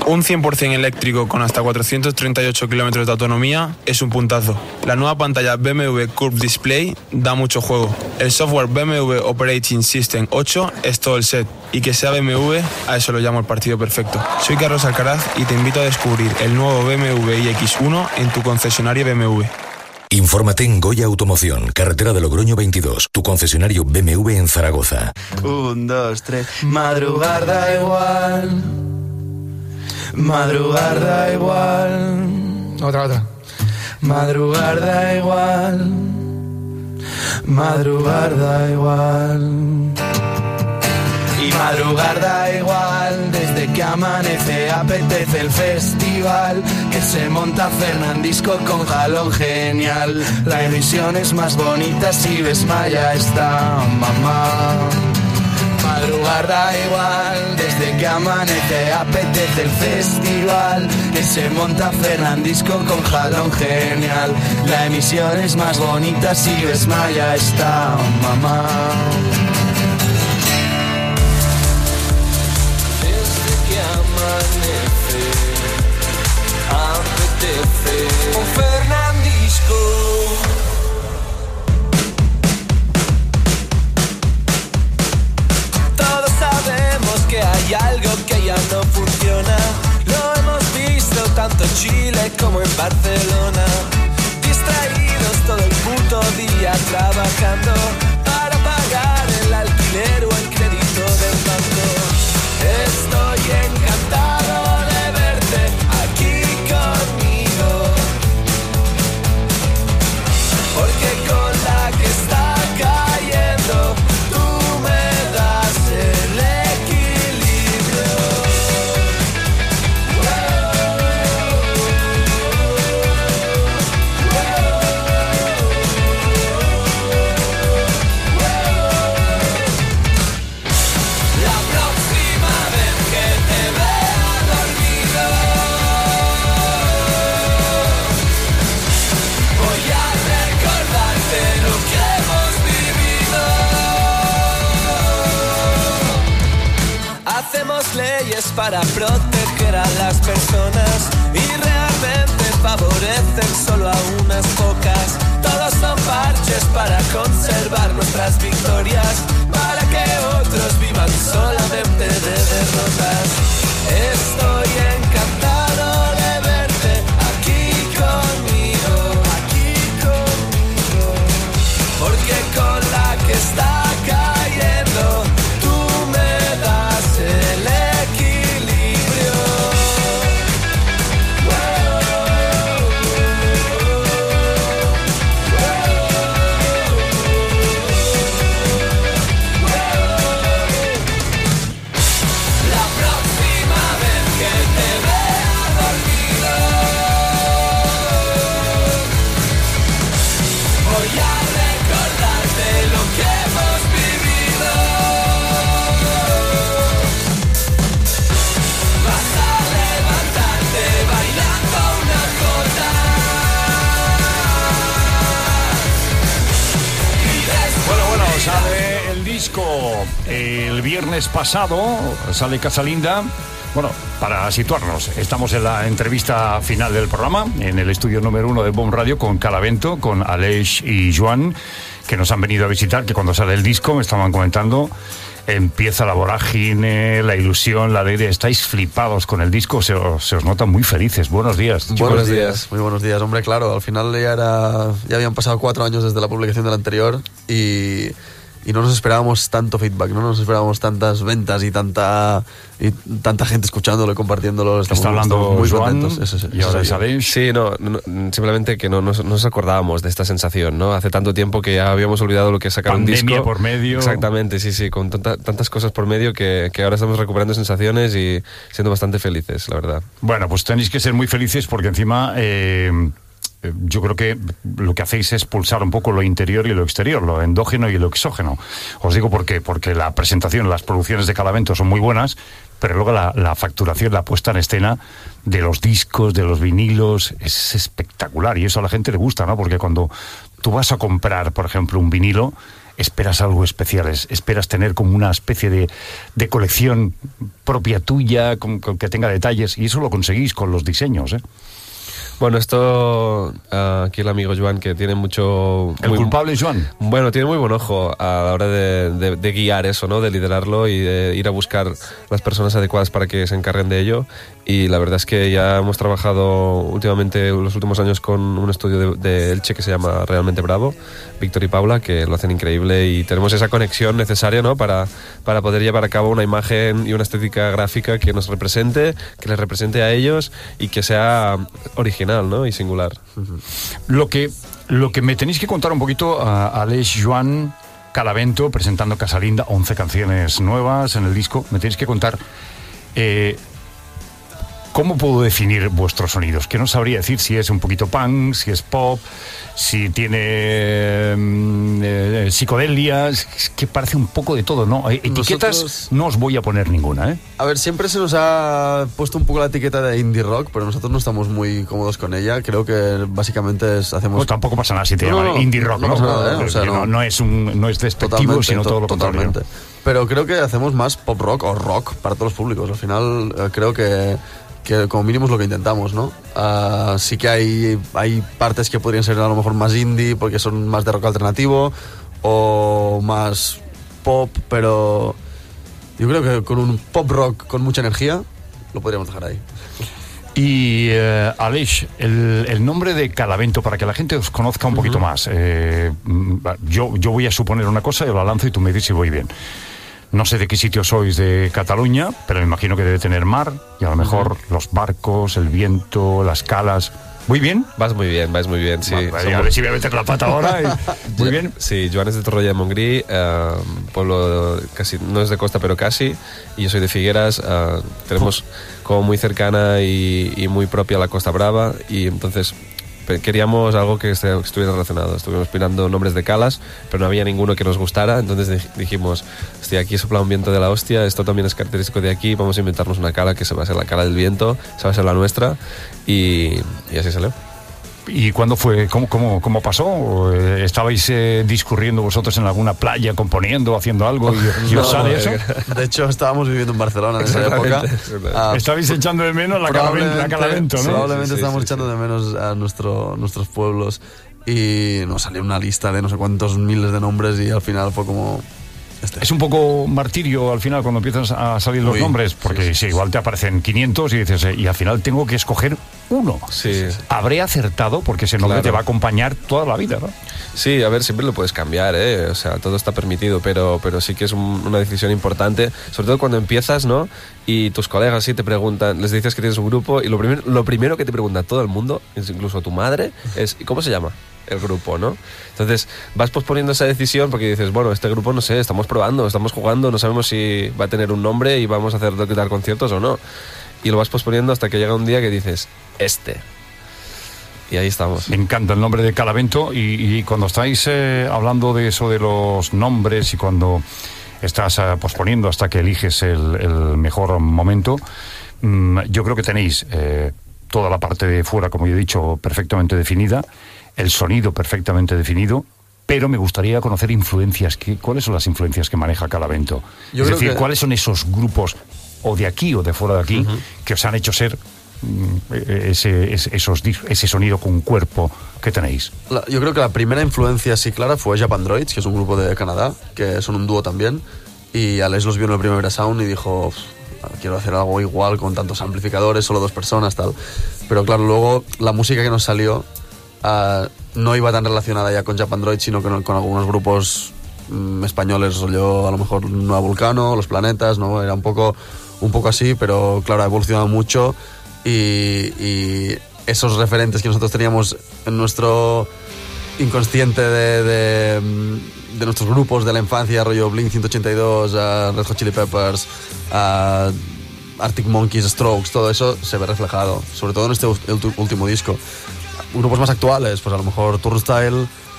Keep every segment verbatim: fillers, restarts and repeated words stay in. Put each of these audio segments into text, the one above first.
Un cien por ciento eléctrico con hasta cuatrocientos treinta y ocho kilómetros de autonomía es un puntazo. La nueva pantalla B M W Curve Display da mucho juego. El software B M W Operating System ocho es todo el set. Y que sea B M W, a eso lo llamo el partido perfecto. Soy Carlos Alcaraz y te invito a descubrir el nuevo B M W i X uno en tu concesionario B M W. Infórmate en Goya Automoción, carretera de Logroño veintidós, tu concesionario B M W en Zaragoza. Un, dos, tres. Madrugar da igual. Madrugar da igual. Otra, otra. Madrugar da igual. Madrugar da igual. Y madrugar da igual. Desde que amanece apetece el festival que se monta Fernandisco con jalón genial. La emisión es más bonita si ves Maya está mamá. Madrugar da igual, desde que amanece apetece el festival que se monta Fernandisco con jalón genial. La emisión es más bonita si ves Maya está mamá. Desde que amanece apetece con Fernandisco. Que hay algo que ya no funciona. Lo hemos visto tanto en Chile como en Barcelona. Distraídos todo el puto día trabajando para pagar el alquiler o el crédito del banco. Estoy encantado de verte aquí conmigo, porque con la que está cayendo tú me das el leyes para proteger a las personas y realmente favorecen solo a unas pocas. Todos son parches para conservar nuestras victorias, para que otros vivan solamente de derrotas. Estoy encantado de verte aquí conmigo, aquí conmigo, porque con la que está cayendo tú me das el equilibrio. La próxima vez que te vea dormido, voy a recordarte lo que hemos vivido. Vas a levantarte bailando una jota. Y después Bueno, bueno, sale el disco el viernes pasado, sale Casalinda. Bueno, para situarnos, estamos en la entrevista final del programa, en el estudio número uno de Bomb Radio, con Calavento, con Aleix y Joan, que nos han venido a visitar, que cuando sale el disco, me estaban comentando, empieza la vorágine, la ilusión, la alegría. Estáis flipados con el disco, se os, se os nota muy felices. Buenos días, chicos. Buenos días, muy buenos días. Hombre, claro, al final ya era ya habían pasado cuatro años desde la publicación del anterior y, y no nos esperábamos tanto feedback, no nos esperábamos tantas ventas y tanta y tanta gente escuchándolo y compartiéndolo. Estamos, Está hablando estamos muy Joan, contentos. Eso, eso, y ahora eso sabéis. Sí, no, no, simplemente que no nos, no nos acordábamos de esta sensación, ¿no? Hace tanto tiempo que ya habíamos olvidado lo que es sacar un disco. Pandemia por medio. Exactamente, sí, sí, con tanta, tantas cosas por medio que, que ahora estamos recuperando sensaciones y siendo bastante felices, la verdad. Bueno, pues tenéis que ser muy felices porque encima eh, yo creo que lo que hacéis es pulsar un poco lo interior y lo exterior, lo endógeno y lo exógeno. Os digo por qué, porque la presentación, las producciones de Calavento son muy buenas, pero luego la, la facturación, la puesta en escena de los discos, de los vinilos, es espectacular y eso a la gente le gusta, ¿no? Porque cuando tú vas a comprar, por ejemplo, un vinilo, esperas algo especial, esperas tener como una especie de, de colección propia tuya, con, con que tenga detalles, y eso lo conseguís con los diseños, ¿eh? Bueno, esto, uh, aquí el amigo Joan, que tiene mucho... ¿El muy, culpable es Joan? Bueno, tiene muy buen ojo a la hora de, de, de guiar eso, ¿no? De liderarlo y de ir a buscar las personas adecuadas para que se encarguen de ello. Y la verdad es que ya hemos trabajado últimamente, los últimos años, con un estudio de, de Elche que se llama Realmente Bravo, Víctor y Paula, que lo hacen increíble, y tenemos esa conexión necesaria, ¿no? Para, para poder llevar a cabo una imagen y una estética gráfica que nos represente, que les represente a ellos y que sea original, ¿no? Y singular. Lo que, lo que me tenéis que contar un poquito a Aleix Joan Calavento, presentando Casalinda, once canciones nuevas en el disco. Me tenéis que contar eh, cómo puedo definir vuestros sonidos, que no sabría decir si es un poquito punk, si es pop, si tiene eh, psicodelia, es que parece un poco de todo, ¿no? Etiquetas nosotros... no os voy a poner ninguna, ¿eh? A ver, siempre se nos ha puesto un poco la etiqueta de indie rock, pero nosotros no estamos muy cómodos con ella. Creo que básicamente es, hacemos... Pues tampoco pasa nada si te no, llaman no, indie rock, ¿no? No, no, nada, ¿eh? O sea, no, no, no, es un, no es despectivo, sino todo lo contrario. Totalmente. Pero creo que hacemos más pop rock o rock para todos los públicos. Al final eh, creo que... que como mínimo es lo que intentamos, ¿no? Uh, sí que hay, hay partes que podrían ser a lo mejor más indie porque son más de rock alternativo o más pop, pero yo creo que con un pop rock con mucha energía lo podríamos dejar ahí. Y eh, Aleix, el, el nombre de Calavento, para que la gente os conozca un uh-huh. poquito más, eh, yo, yo voy a suponer una cosa, yo la lanzo y tú me dices si voy bien. No sé de qué sitio sois de Cataluña, pero me imagino que debe tener mar y a lo mejor uh-huh. los barcos, el viento, las calas. ¿Muy bien? Vas muy bien, vas muy bien, sí. Vale, somos... A ver si voy a meter la pata ahora. Y... Muy bien. Sí, Joan es de Torroella de Montgrí, uh, pueblo casi, no es de costa, pero casi. Y yo soy de Figueras. Uh, tenemos como muy cercana y, y muy propia la Costa Brava. Y entonces queríamos algo que estuviera relacionado. Estuvimos mirando nombres de calas, pero no había ninguno que nos gustara. Entonces dijimos, hostia, aquí sopla un viento de la hostia, esto también es característico de aquí, vamos a inventarnos una cala que se va a ser la cala del viento, se va a ser la nuestra, y, y así salió. ¿Y cuándo fue? ¿Cómo, cómo, cómo pasó? ¿Estabais eh, discurriendo vosotros en alguna playa, componiendo, haciendo algo y, y os sale eso? De hecho, estábamos viviendo en Barcelona en esa época. Uh, Estabais echando de menos la Calavento, la Calavento, ¿no? Probablemente sí, sí, estábamos sí, echando sí. de menos a nuestro, nuestros pueblos y nos salió una lista de no sé cuántos miles de nombres y al final fue como... Este. Es un poco martirio al final cuando empiezas a salir los Uy, nombres, porque sí, sí, sí, igual te aparecen quinientos y dices, eh, y al final tengo que escoger uno. Sí. Habré acertado porque ese nombre claro. te va a acompañar toda la vida, ¿no? Sí, a ver, siempre lo puedes cambiar, ¿eh? O sea, todo está permitido, pero, pero sí que es un, una decisión importante, sobre todo cuando empiezas, ¿no? Y tus colegas sí te preguntan, les dices que tienes un grupo y lo primero, lo primero que te pregunta todo el mundo, incluso tu madre, es ¿cómo se llama el grupo, no? Entonces vas posponiendo esa decisión porque dices, bueno, este grupo no sé, estamos probando, estamos jugando, no sabemos si va a tener un nombre y vamos a hacer dar conciertos o no. Y lo vas posponiendo hasta que llega un día que dices, este. Y ahí estamos. Me encanta el nombre de Calavento y, y cuando estáis eh, hablando de eso de los nombres y cuando estás eh, posponiendo hasta que eliges el, el mejor momento, mmm, yo creo que tenéis eh, toda la parte de fuera, como yo he dicho, perfectamente definida, el sonido perfectamente definido, pero me gustaría conocer influencias. ¿Qué, ¿Cuáles son las influencias que maneja Calavento? Yo es decir, que... ¿cuáles son esos grupos, o de aquí o de fuera de aquí, uh-huh. que os han hecho ser ese, ese, esos, ese sonido con cuerpo que tenéis? La, yo creo que la primera influencia así clara fue Japan Droids, que es un grupo de Canadá, que son un dúo también, y Alex los vio en el Primavera Sound y dijo, quiero hacer algo igual con tantos amplificadores, solo dos personas, tal. Pero claro, luego la música que nos salió Uh, no iba tan relacionada ya con Japan Droid, sino con, con algunos grupos mm, españoles, rollo a lo mejor Nueva Vulcano, Los Planetas, ¿no? Era un poco, un poco así, pero claro, ha evolucionado mucho y, y esos referentes que nosotros teníamos en nuestro inconsciente de, de, de nuestros grupos de la infancia, rollo Blink ciento ochenta y dos, uh, Red Hot Chili Peppers, uh, Arctic Monkeys, Strokes, todo eso se ve reflejado, sobre todo en este último disco. Grupos más actuales, pues a lo mejor Turnstile,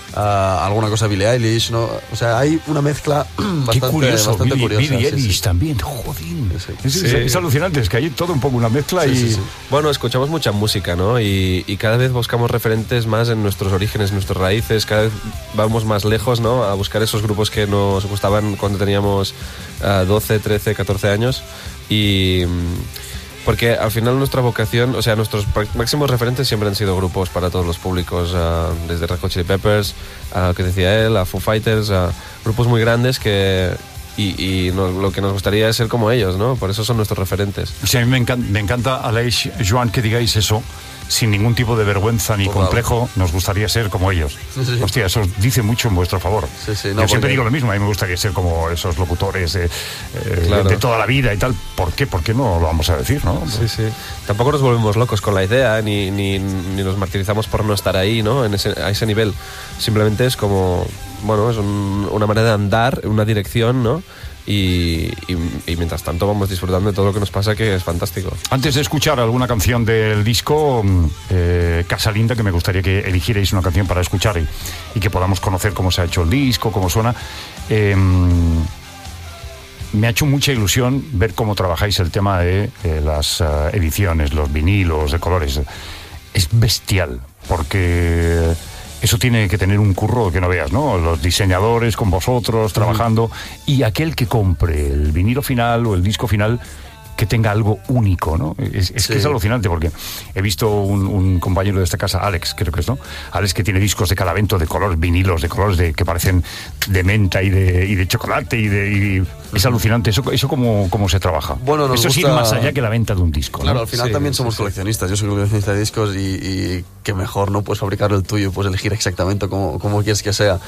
uh, alguna cosa de Billie Eilish, ¿no? O sea, hay una mezcla bastante, Qué curioso, bastante Billie, curiosa. Billie sí, Eilish sí. también, joder. Sí. Es, es, Sí. es alucinante, es que hay todo un poco una mezcla Sí, y... sí, sí. Bueno, escuchamos mucha música, ¿no? Y, y cada vez buscamos referentes más en nuestros orígenes, nuestras raíces, cada vez vamos más lejos, ¿no? A buscar esos grupos que nos gustaban cuando teníamos uh, doce, trece, catorce años. Y... Porque al final nuestra vocación, o sea, nuestros máximos referentes siempre han sido grupos para todos los públicos, uh, desde Red Hot Chili Peppers, a uh, que decía él, a Foo Fighters, a uh, grupos muy grandes que... Y, y no, lo que nos gustaría es ser como ellos, ¿no? Por eso son nuestros referentes. Sí, a mí me encanta, me encanta Aleix, Joan, que digáis eso sin ningún tipo de vergüenza ni Por complejo. Nos gustaría ser como ellos. Sí, sí. Hostia, eso os dice mucho en vuestro favor. Sí, sí, no, Yo siempre porque- digo lo mismo, a mí me gustaría ser como esos locutores eh, eh, Claro. de toda la vida y tal. ¿Por qué? ¿Por qué no lo vamos a decir, no? Sí, sí. Tampoco nos volvemos locos con la idea, ni, ni, ni nos martirizamos por no estar ahí, ¿no? En ese, a ese nivel. Simplemente es como, bueno, es un- una manera de andar, una dirección, ¿no? Y, y, y mientras tanto vamos disfrutando de todo lo que nos pasa, que es fantástico. Antes de escuchar alguna canción del disco, eh, Casa Linda, que me gustaría que eligierais una canción para escuchar y, y que podamos conocer cómo se ha hecho el disco, cómo suena. Eh, me ha hecho mucha ilusión ver cómo trabajáis el tema de eh, las uh, ediciones, los vinilos de colores. Es bestial, porque eso tiene que tener un curro que no veas, ¿no? Los diseñadores con vosotros trabajando, y aquel que compre el vinilo final o el disco final, que tenga algo único, ¿no? Es, es Sí. que es alucinante, porque he visto un, un compañero de esta casa, Alex, creo que es, ¿no? Alex, que tiene discos de Calavento de colores, vinilos de colores de, que parecen de menta y de, y de chocolate, y de y es alucinante. ¿Eso, eso cómo, cómo se trabaja? Bueno, nos eso es ir gusta- más allá que la venta de un disco, Claro, ¿no? al final Sí, también sí, somos sí. coleccionistas. Yo soy coleccionista de discos y, y que mejor, ¿no? Puedes fabricar el tuyo, puedes elegir exactamente cómo, cómo quieres que sea.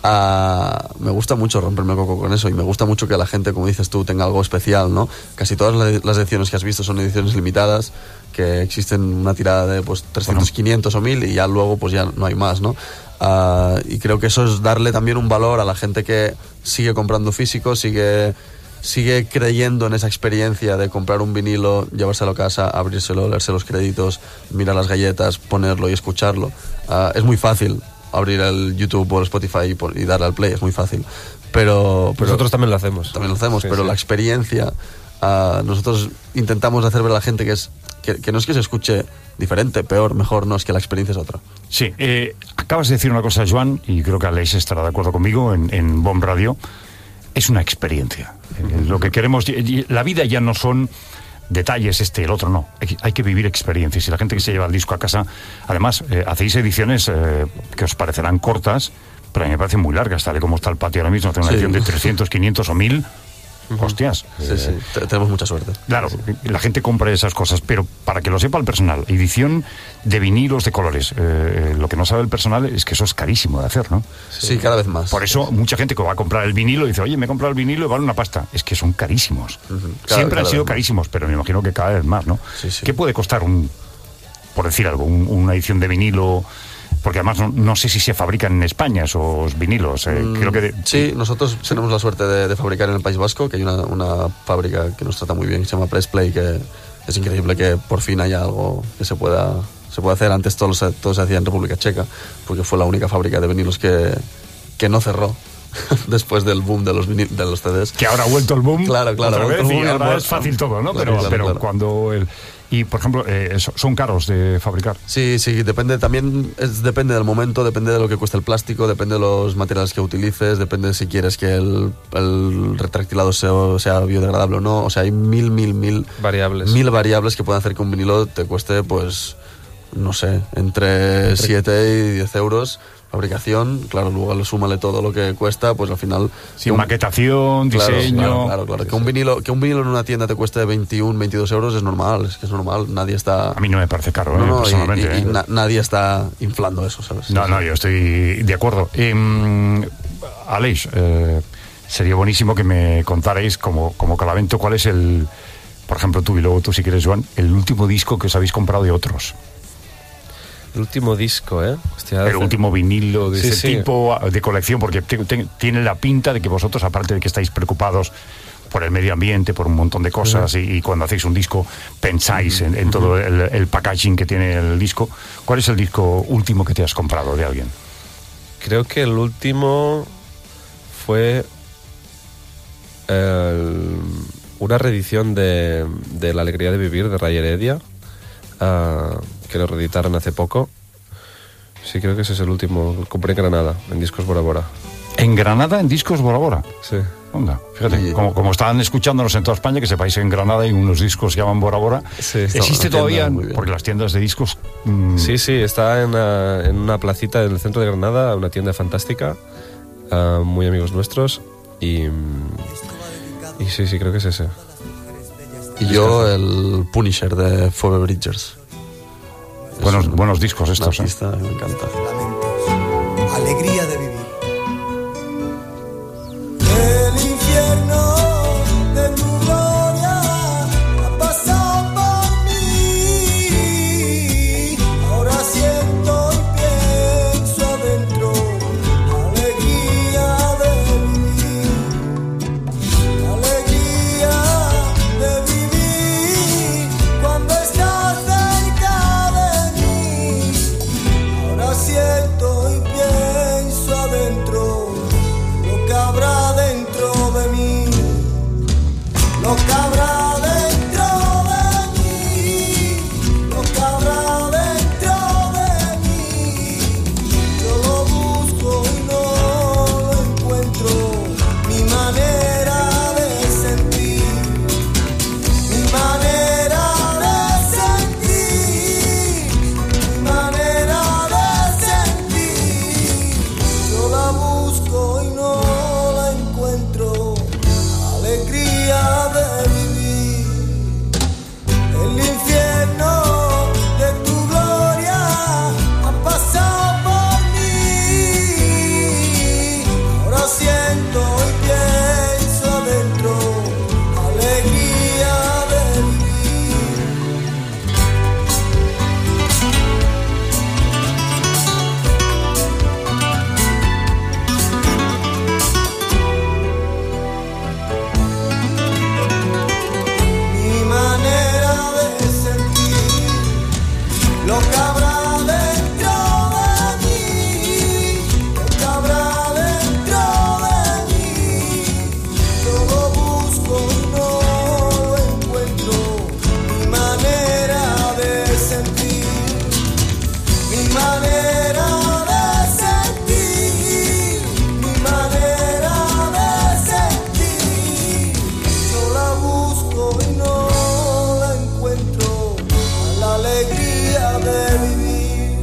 Ah, me gusta mucho romperme el coco con eso, y me gusta mucho que la gente, como dices tú, tenga algo especial, ¿no? Casi todas la- las ediciones que has visto son ediciones limitadas, que existen una tirada de pues trescientos, quinientos o mil, y ya luego pues ya no hay más, ¿no? Ah, y creo que eso es darle también un valor a la gente que sigue comprando físico, sigue sigue creyendo en esa experiencia de comprar un vinilo, llevárselo a casa, abrírselo, leerse los créditos, mirar las galletas, ponerlo y escucharlo. Ah, es muy fácil abrir el YouTube o el Spotify y, pon- y darle al play, es muy fácil. Pero, pero Nosotros también lo hacemos. también lo hacemos, Sí, pero sí. la experiencia, ah, nosotros intentamos hacer ver a la gente que es que, que no es que se escuche diferente, peor, mejor, no, es que la experiencia es otra. Sí, eh, acabas de decir una cosa, Joan, y creo que Aleix estará de acuerdo conmigo en, en Bomb Radio. Es una experiencia. Eh, lo que queremos, y- y la vida ya no son detalles, este, el otro, no. Hay, hay que vivir experiencias. Y la gente que se lleva el disco a casa, además, eh, hacéis ediciones eh, que os parecerán cortas, pero a mí me parecen muy largas, tal y como está el patio ahora mismo. Hacer una Sí. edición de trescientos, quinientos o mil. Hostias. Sí, eh, sí, te- tenemos mucha suerte. Claro, la gente compra esas cosas, pero para que lo sepa el personal, edición de vinilos de colores. Eh, lo que no sabe el personal es que eso es carísimo de hacer, ¿no? Sí, cada vez más. Por eso mucha gente que va a comprar el vinilo dice, oye, me he comprado el vinilo y vale una pasta. Es que son carísimos. Cada- Siempre han cada sido vez más. carísimos, pero me imagino que cada vez más, ¿no? Sí, sí. ¿Qué puede costar un, por decir algo, un- una edición de vinilo? Porque además no, no sé si se fabrican en España esos vinilos. eh, creo que... de- Sí, nosotros tenemos la suerte de, de fabricar en el País Vasco, que hay una, una fábrica que nos trata muy bien, que se llama Press Play, que es increíble que por fin haya algo que se pueda, se pueda hacer. Antes todo, se- todo se hacía en República Checa, porque fue la única fábrica de vinilos que, que no cerró después del boom de los, vinil- de los C Ds. Que ahora ha vuelto el boom. Claro, claro, otra ha vuelto vez, el boom y y ahora ahora- es fácil todo, ¿no? Claro, pero claro, pero claro. cuando el... Y, por ejemplo, eh, so- son caros de fabricar. Sí, sí, depende también, es, depende del momento, depende de lo que cuesta el plástico, depende de los materiales que utilices, depende de si quieres que el, el retractilado sea, sea biodegradable o no. O sea, hay mil, mil, mil Variables. mil variables que pueden hacer que un vinilo te cueste, pues, no sé, entre siete y diez euros. Fabricación, claro, luego súmale todo lo que cuesta, pues al final... Sin que un- maquetación, Claro, diseño... Claro, claro, claro. Que un vinilo, que un vinilo en una tienda te cueste veintiuno, veintidós euros es normal, es que es normal, nadie está... A mí no me parece caro, No, eh, no, y- personalmente. y- y eh. na- nadie está inflando eso, ¿sabes? No, no, yo estoy de acuerdo. Eh, Aleix, eh, sería buenísimo que me contarais como, como Calavento cuál es el, por ejemplo tú y luego tú si quieres, Joan, el último disco que os habéis comprado de otros. El último disco, ¿eh? Hostia, El hace- último vinilo de Sí, ese sí. tipo de colección, porque te- te- tiene la pinta de que vosotros, aparte de que estáis preocupados por el medio ambiente, por un montón de cosas, y, y cuando hacéis un disco pensáis en, en todo el, el packaging que tiene el disco. ¿Cuál es el disco último que te has comprado de alguien? creo que el último fue el, una reedición de, de La alegría de vivir de Ray Heredia, uh, que lo reeditaron hace poco. Sí, creo que ese es el último. Lo compré en Granada, en Discos Bora Bora. ¿En Granada, en Discos Bora Bora? Sí. Onda, fíjate, como, como están escuchándonos en toda España, que sepáis que en Granada hay unos discos que llaman Bora Bora. Sí, ¿existe todavía? Porque las tiendas de discos... Mmm... Sí, sí, está en una, en una placita en el centro de Granada, una tienda fantástica, uh, muy amigos nuestros, y, y sí, sí, creo que es ese. Y yo el Punisher de Phoebe Bridgers. Buenos, buenos discos estos. Una pista, ¿eh? Me encanta. Alegría de vivir. El infierno de tu gloria ha pasado por mí. Ahora siento y pienso adentro. Alegría de vivir. Alegría de vivir cuando estás cerca de mí. Ahora siento y pienso adentro lo que habrá dentro de mí, lo que habrá dentro de mí, lo que habrá dentro de mí. Yo lo busco y no lo encuentro, mi manera de sentir, mi manera de sentir, mi manera de sentir. Yo la busco y no la encuentro, alegría de vivir. El infierno de tu gloria ha pasado por mí. Ahora siento y pienso adentro, alegría de vivir. Mi manera de sentir lo que habrá dentro de mí, lo que habrá dentro de mí. Yo lo busco y no lo encuentro, mi manera de sentir, mi manera de sentir, mi manera de sentir. Yo la busco y no la encuentro, la alegría de vivir.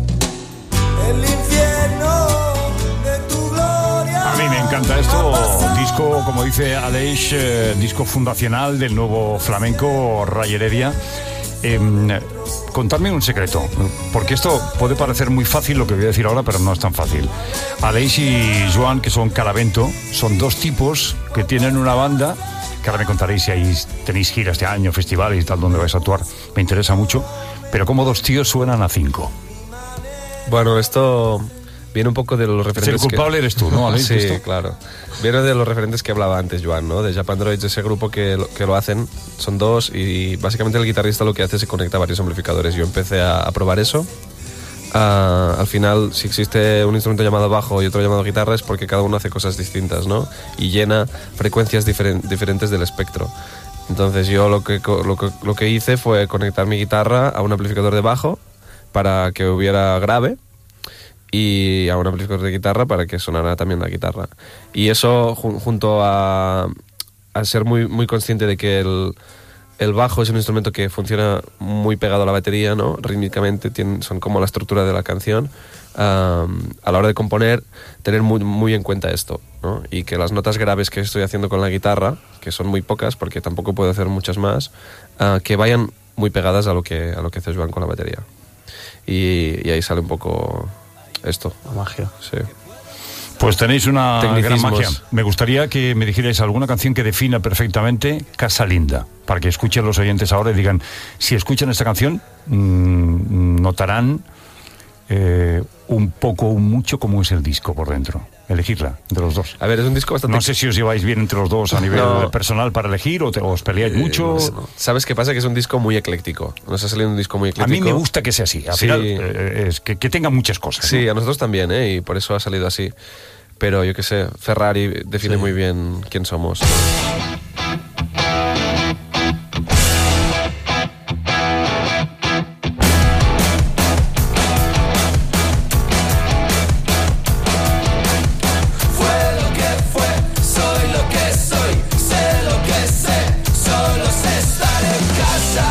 El infierno de tu gloria. A mí me encanta esto, disco, como dice Aleix, eh, disco fundacional del nuevo flamenco Ray Heredia. Eh, contadme un secreto, porque esto puede parecer muy fácil lo que voy a decir ahora, pero no es tan fácil. Aleix y Joan, que son Calavento, son dos tipos que tienen una banda, que ahora me contaréis si hay, tenéis giras este año, festivales y tal, donde vais a actuar, me interesa mucho, pero como dos tíos suenan a cinco. Bueno, esto viene un poco de los referentes. El culpable que... eres tú, ¿no, Aleix? Sí, ¿Esto? claro. Viene de los referentes que hablaba antes, Joan, ¿no? De Japandroids, ese grupo que lo, que lo hacen, son dos, y básicamente el guitarrista lo que hace es conecta varios amplificadores. Yo empecé a, a probar eso. Uh, al final, si existe un instrumento llamado bajo y otro llamado guitarra, es porque cada uno hace cosas distintas, ¿no? Y llena frecuencias diferen, diferentes del espectro. Entonces yo lo que, lo, que, lo que hice fue conectar mi guitarra a un amplificador de bajo para que hubiera grave, y a un amplificador de guitarra para que sonara también la guitarra. Y eso, jun, junto a, a ser muy, muy consciente de que el, el bajo es un instrumento que funciona muy pegado a la batería, ¿no? Rítmicamente tienen, son como la estructura de la canción. Um, a la hora de componer, tener muy, muy en cuenta esto, ¿no? Y que las notas graves que estoy haciendo con la guitarra, que son muy pocas porque tampoco puedo hacer muchas más, uh, que vayan muy pegadas a lo que, a lo que hace Joan con la batería. Y, y ahí sale un poco esto. La magia. Sí. Pues tenéis una gran magia. Me gustaría que me dijerais alguna canción que defina perfectamente Casa Linda, para que escuchen los oyentes ahora y digan, si escuchan esta canción, mmm, notarán eh, un poco o un mucho cómo es el disco por dentro? Elegirla, de los dos. A ver, es un disco bastante... No sé si os lleváis bien entre los dos a nivel No. personal para elegir o te, os peleáis mucho. Eh, no. ¿Sabes qué pasa? Que es un disco muy ecléctico. Nos ha salido un disco muy A ecléctico. mí me gusta que sea así. Al Sí. final, eh, es que, que tenga muchas cosas. Sí, ¿no? a nosotros también, ¿eh? Y por eso ha salido así. Pero yo qué sé, Ferrari define Sí. muy bien quién somos. Fue lo que fue, soy lo que soy, sé lo que sé, solo sé estar en casa.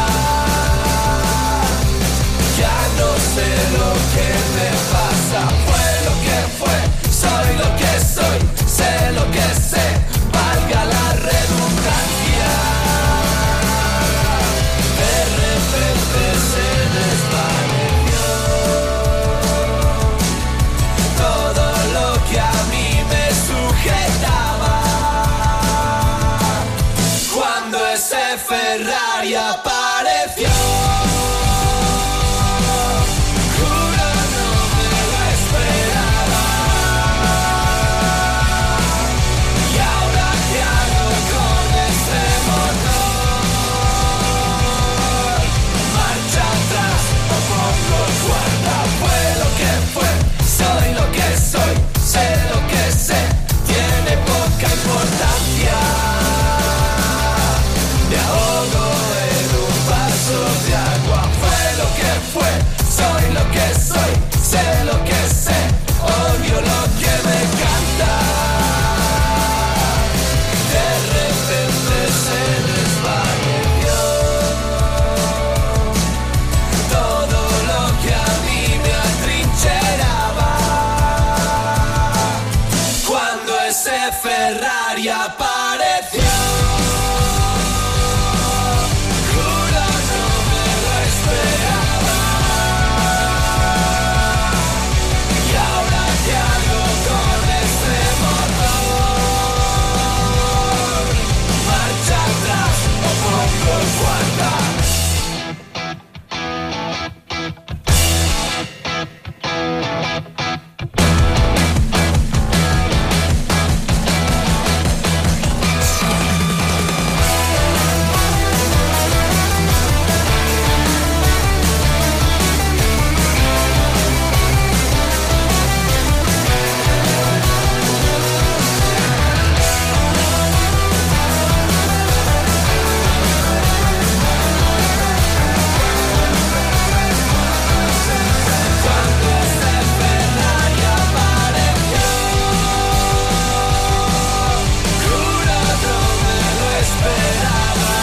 Ya no sé lo que me pasa. Fue lo que fue, soy lo que soy, sé lo que sé, valga la redundancia. De repente se desvaneció todo lo que a mí me sujetaba. Cuando ese Ferrari apareció, juro no me lo esperaba. Y ahora qué hago con este motor, marcha atrás o pongo cuarta. Fue lo que fue, soy lo que soy, sé lo que sé, tiene poca importancia. Me ahogo en un vaso de agua. Fue lo que fue, soy lo que soy, sé lo que sé, odio lo que me encanta. De repente se desvaneció todo lo que a mí me atrincheraba. Cuando ese Ferrari apareció, juro no me lo esperaba. Y ahora qué hago con este motor, marcha atrás o pongo cuarta. Juro no me lo esperaba.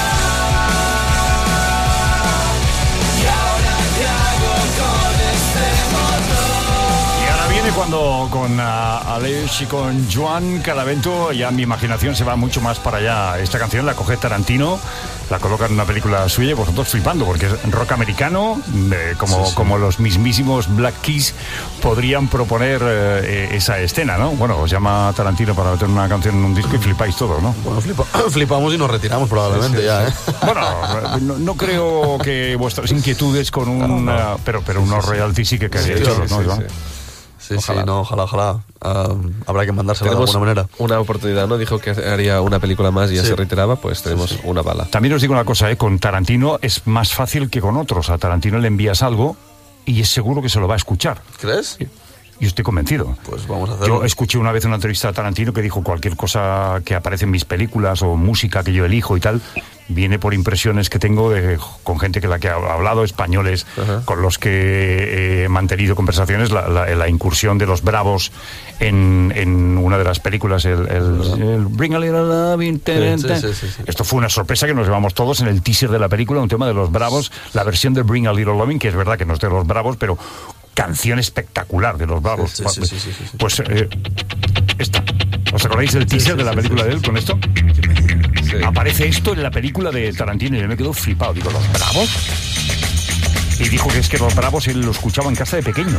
Y ahora qué hago con este motor. Y ahora viene cuando con uh, Aleix y con Joan Calavento, ya mi imaginación se va mucho más para allá. Esta canción la coge Tarantino, la coloca en una película suya y vosotros flipando, porque es rock americano, eh, como, Sí, sí. como los mismísimos Black Keys podrían proponer eh, esa escena, ¿no? Bueno, os llama Tarantino para meter una canción en un disco y flipáis todo, ¿no? Bueno, flipa- flipamos y nos retiramos probablemente ya, ¿eh? Bueno, no, no creo que vuestras inquietudes con un... uh, pero, pero unos royalties sí que queréis Sí, echarlos, sí, ¿no, sí, Joan? sí. Sí, Ojalá. sí, no, ojalá, ojalá. Ah, habrá que mandársela de Tenemos alguna manera. una oportunidad, ¿no? Dijo que haría una película más y ya Sí. se retiraba, pues tenemos una bala. También os digo una cosa, ¿eh? Con Tarantino es más fácil que con otros. A Tarantino le envías algo y es seguro que se lo va a escuchar. ¿Crees? Yo estoy convencido. Pues vamos a hacerlo. Yo escuché una vez una entrevista a Tarantino que dijo cualquier cosa que aparece en mis películas o música que yo elijo y tal, viene por impresiones que tengo de, con gente que la que ha hablado, españoles, Ajá. con los que he mantenido conversaciones, la, la- la incursión de los Bravos en, en una de las películas, el, el- el Bring a Little Love in- Sí, sí, sí, sí, sí. Esto fue una sorpresa que nos llevamos todos en el teaser de la película, un tema de los Bravos, la versión de Bring a Little Loving, que es verdad que no es de los Bravos, pero canción espectacular de los Bravos. Sí, sí, sí, sí, sí, sí. Pues eh, esta. ¿Os acordáis del teaser sí, de la sí, película sí, de él con esto? Sí. Aparece esto en la película de Tarantino y yo me quedo flipado. Digo, ¿los Bravos? Y dijo que es que los Bravos él lo escuchaba en casa de pequeño.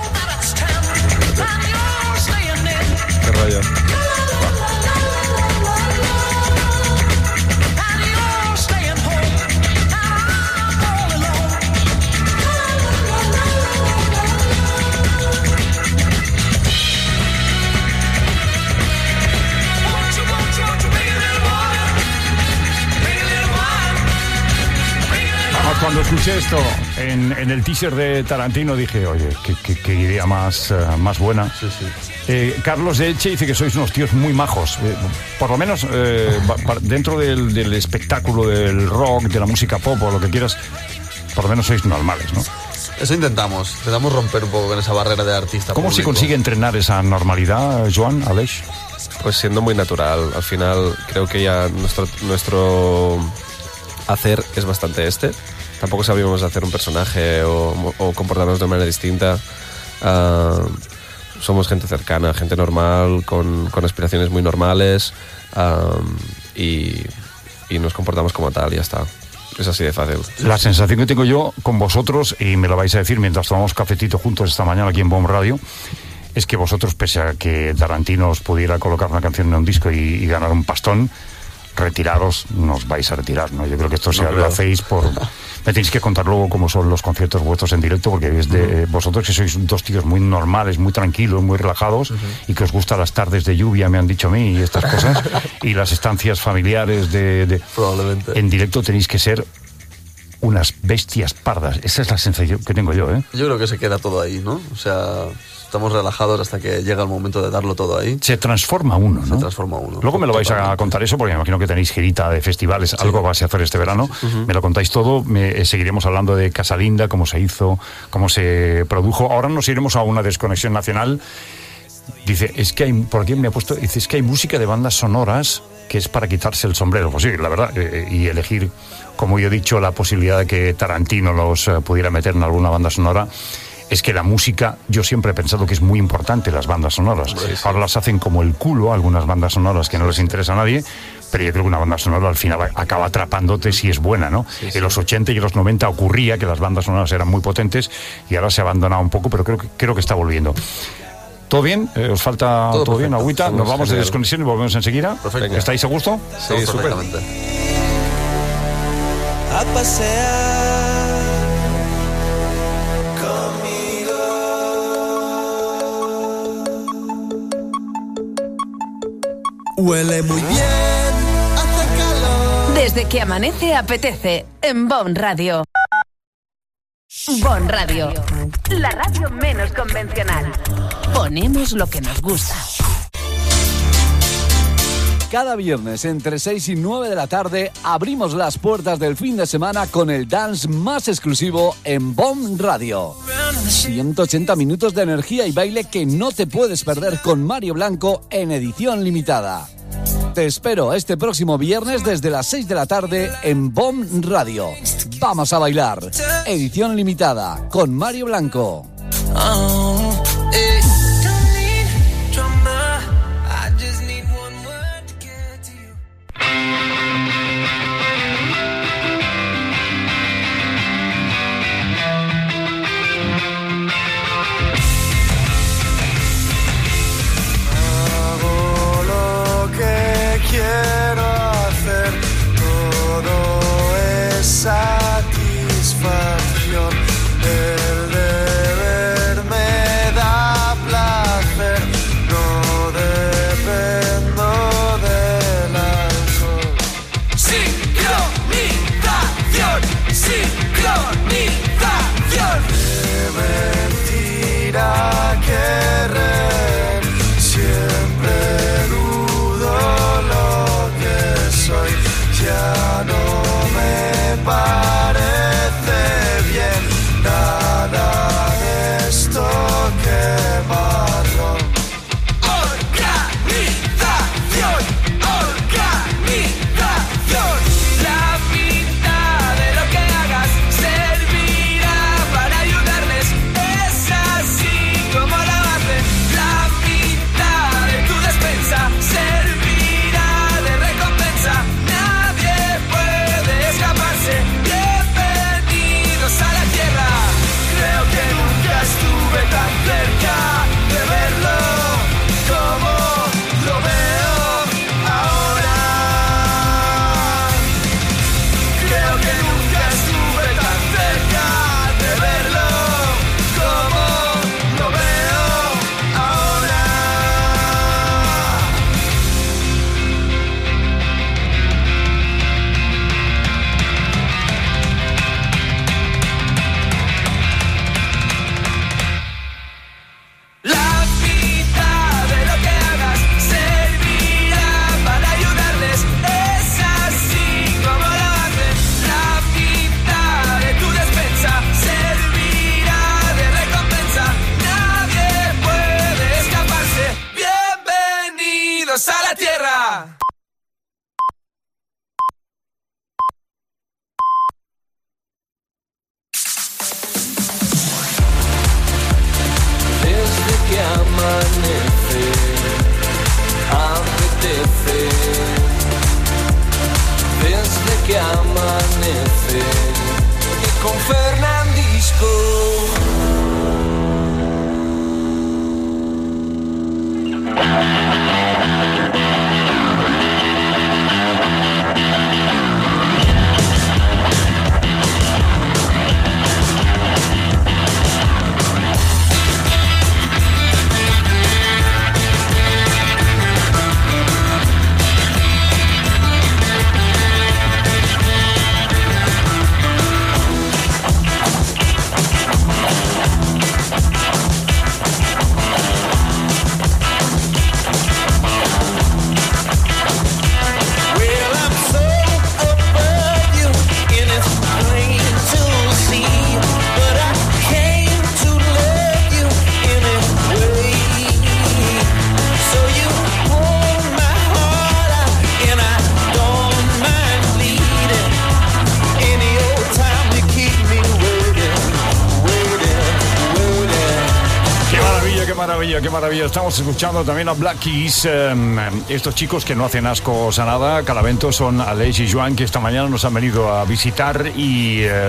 Qué rollo. escuché esto en, en el teaser de Tarantino, dije, oye, qué, qué, qué idea más, uh, más buena. Sí, sí. Eh, Carlos de Elche dice que sois unos tíos muy majos. Eh, por lo menos eh, dentro del, del espectáculo del rock, de la música pop o lo que quieras, por lo menos sois normales, ¿no? Eso intentamos. Intentamos romper un poco con esa barrera de artista ¿Cómo público. se consigue entrenar esa normalidad, Joan, Aleix? Pues siendo muy natural. Al final creo que ya nuestro, nuestro hacer es bastante este. Tampoco sabíamos hacer un personaje o, o comportarnos de manera distinta. Uh, somos gente cercana, gente normal, con, con aspiraciones muy normales, um, y, y nos comportamos como tal y ya está. Es así de fácil. La sensación que tengo yo con vosotros, y me lo vais a decir mientras tomamos cafetito juntos esta mañana aquí en Bomb Radio, es que vosotros, pese a que Tarantino os pudiera colocar una canción en un disco y, y ganar un pastón, retiraros, nos vais a retirar, ¿no? Yo creo que esto no, lo hacéis por... Me tenéis que contar luego cómo son los conciertos vuestros en directo, porque es de uh-huh. vosotros que sois dos tíos muy normales, muy tranquilos, muy relajados, uh-huh. y que os gustan las tardes de lluvia, me han dicho a mí, y estas cosas, y las estancias familiares de, de... Probablemente. En directo tenéis que ser unas bestias pardas. Esa es la sensación que tengo yo, ¿eh? Yo creo que se queda todo ahí, ¿no? O sea... Estamos relajados hasta que llega el momento de darlo todo ahí. Se transforma uno, ¿no? Se transforma uno. Luego me lo vais a contar eso, porque me imagino que tenéis girita de festivales, sí. Algo vais a hacer este verano. Uh-huh. Me lo contáis todo, me, eh, seguiremos hablando de Casalinda, cómo se hizo, cómo se produjo. Ahora nos iremos a una desconexión nacional. Dice, es que hay, por aquí me ha puesto, dice, es que hay música de bandas sonoras que es para quitarse el sombrero. Pues sí, la verdad, eh, y elegir, como yo he dicho, la posibilidad de que Tarantino los eh, pudiera meter en alguna banda sonora. Es que la música, yo siempre he pensado que es muy importante, las bandas sonoras. Sí, sí. Ahora las hacen como el culo, algunas bandas sonoras que no les interesa a nadie, pero yo creo que una banda sonora al final acaba atrapándote si es buena, ¿no? Sí, sí. En los ochenta y los noventa ocurría que las bandas sonoras eran muy potentes y ahora se ha abandonado un poco, pero creo que, creo que está volviendo. ¿Todo bien? Eh, ¿Os falta todo, todo bien, agüita? Nos vamos genial. De desconexión y volvemos enseguida. Perfecto. ¿Estáis a gusto? Sí, súper. A pasear. Huele muy bien, hace calor. Desde que amanece apetece en Bomb Radio. Bomb Radio, la radio menos convencional. Ponemos lo que nos gusta. Cada viernes entre seis y nueve de la tarde abrimos las puertas del fin de semana con el dance más exclusivo en Bomb Radio. ciento ochenta minutos de energía y baile que no te puedes perder con Mario Blanco en edición limitada. Te espero este próximo viernes desde las seis de la tarde en Bomb Radio. Vamos a bailar. Edición limitada con Mario Blanco. Oh, eh. Quiero hacer, todo es satisfacción. El deber me da placer, no dependo del alcohol. Sincronización, sincronización. De mentira querer, siempre ya no me parece bien nada de esto que marrón. Organización, organización. La mitad de lo que hagas servirá para ayudarles. Es así que amanece con Fernandisco. Qué maravilla, estamos escuchando también a Black Keys, eh, estos chicos que no hacen ascos a nada. Cada evento son Aleix y Joan, que esta mañana nos han venido a visitar. Y eh,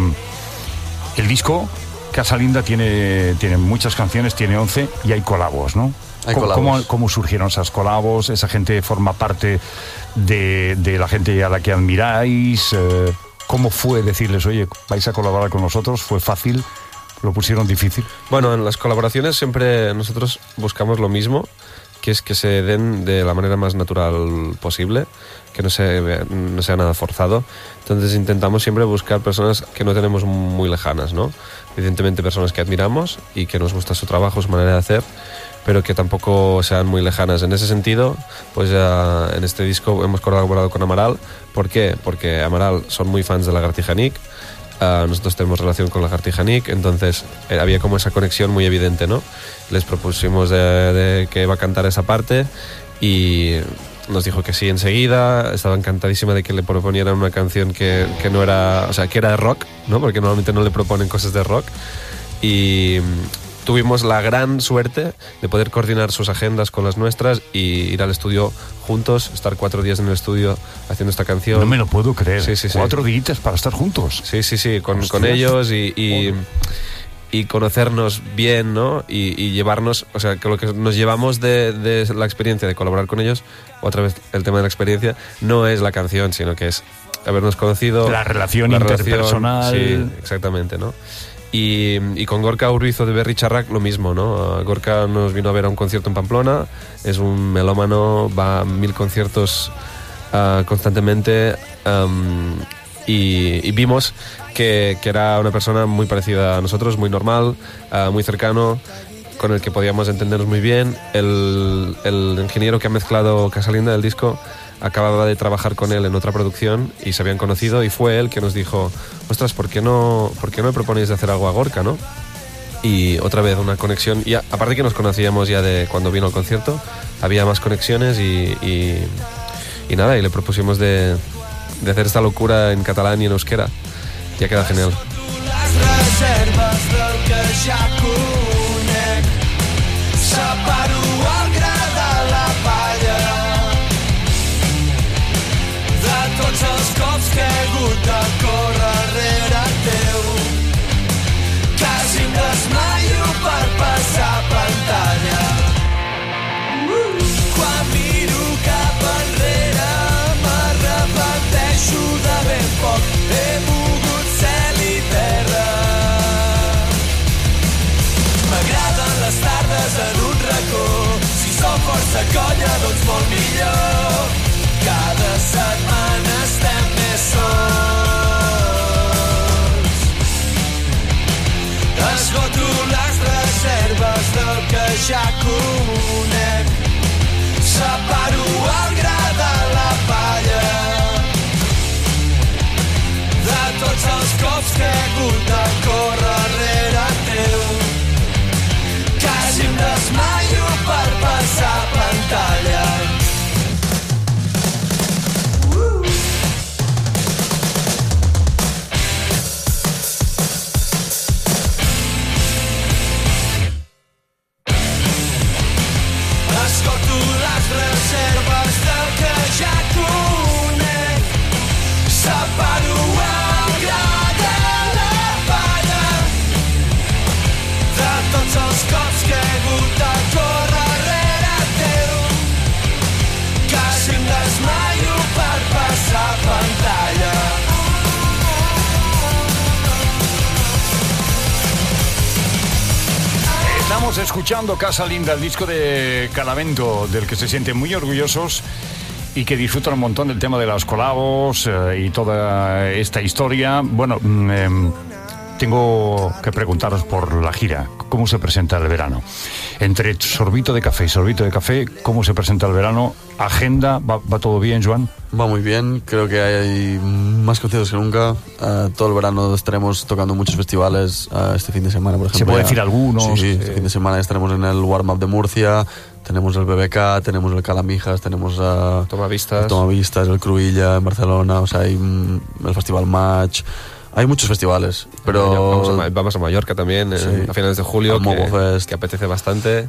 el disco Casa Linda tiene, tiene muchas canciones, tiene once y hay colabos, ¿no? Hay ¿Cómo, colabos. ¿cómo, ¿Cómo surgieron esas colabos? ¿Esa gente forma parte de, de la gente a la que admiráis? Eh, ¿Cómo fue decirles, oye, vais a colaborar con nosotros? ¿Fue fácil? ¿Lo pusieron difícil? Bueno, en las colaboraciones siempre nosotros buscamos lo mismo, que es que se den de la manera más natural posible, que no, se, no sea nada forzado. Entonces intentamos siempre buscar personas que no tenemos muy lejanas, ¿no? Evidentemente personas que admiramos y que nos gusta su trabajo, su manera de hacer, pero que tampoco sean muy lejanas. En ese sentido, pues ya en este disco hemos colaborado con Amaral. ¿Por qué? Porque Amaral son muy fans de Lagartija Nick. Uh, nosotros tenemos relación con Lagartija Nick, entonces eh, había como esa conexión muy evidente, ¿no? Les propusimos de, de que iba a cantar esa parte y nos dijo que sí enseguida. Estaba encantadísima de que le proponieran una canción que, que no era, o sea, que era de rock, ¿no? Porque normalmente no le proponen cosas de rock. Y tuvimos la gran suerte de poder coordinar sus agendas con las nuestras y ir al estudio juntos, estar cuatro días en el estudio haciendo esta canción. No me lo puedo creer. Sí, sí, sí. Cuatro días para estar juntos. Sí, sí, sí, con, con ellos y, y, y conocernos bien, ¿no? Y, y llevarnos, o sea, que lo que nos llevamos de, de la experiencia de colaborar con ellos, otra vez el tema de la experiencia, no es la canción, sino que es habernos conocido. La relación la interpersonal. Relación, sí, exactamente, ¿no? Y, y con Gorka Urbizo de Berry Charrac lo mismo, ¿no? Gorka nos vino a ver a un concierto en Pamplona, es un melómano, va a mil conciertos uh, constantemente um, y, y vimos que, que era una persona muy parecida a nosotros, muy normal, uh, muy cercano, con el que podíamos entendernos muy bien. El, el ingeniero que ha mezclado Casa Linda del disco acababa de trabajar con él en otra producción y se habían conocido y fue él que nos dijo, ostras, ¿por qué no, ¿por qué no me proponéis de hacer algo a Gorka, no? Y otra vez una conexión, y a, aparte que nos conocíamos ya de cuando vino al concierto, había más conexiones y, y, y nada, y le propusimos de, de hacer esta locura en catalán y en euskera. Ya queda genial. Tots els cops que he hagut de córrer rere teu, quasi em desmaio per passar pantalla. Quan miro cap enrere m'arrepenteixo de ben poc, he mogut cel i terra. M'agraden les tardes en un racó, si som força colla doncs molt millor. Cada setmana estem més sols. Esgoto les reserves del que ja conec. Separo el gra de la palla de tots els cops que he hagut de córrer rere teu. Quasi em desmaio per passar pantalla. Estamos escuchando Casa Linda, el disco de Calavento, del que se sienten muy orgullosos y que disfrutan un montón del tema de los colabos eh, y toda esta historia. Bueno, eh, tengo que preguntaros por la gira. ¿Cómo se presenta el verano? Entre sorbito de café y sorbito de café, ¿cómo se presenta el verano? ¿Agenda? ¿Va, va todo bien, Joan? Va muy bien, creo que hay más conciertos que nunca. Uh, todo el verano estaremos tocando muchos festivales. Uh, este fin de semana, por ejemplo. ¿Se puede ya, decir algunos? Sí, sí, este fin de semana estaremos en el Warm Up de Murcia, tenemos el B B K, tenemos el Calamijas, tenemos uh, Tomavistas. el Tomavistas, el Cruïlla en Barcelona, o sea, hay um, el Festival Match. Hay muchos festivales, pero... Vamos a, vamos a Mallorca también, sí, eh, a finales de julio, que, que apetece bastante.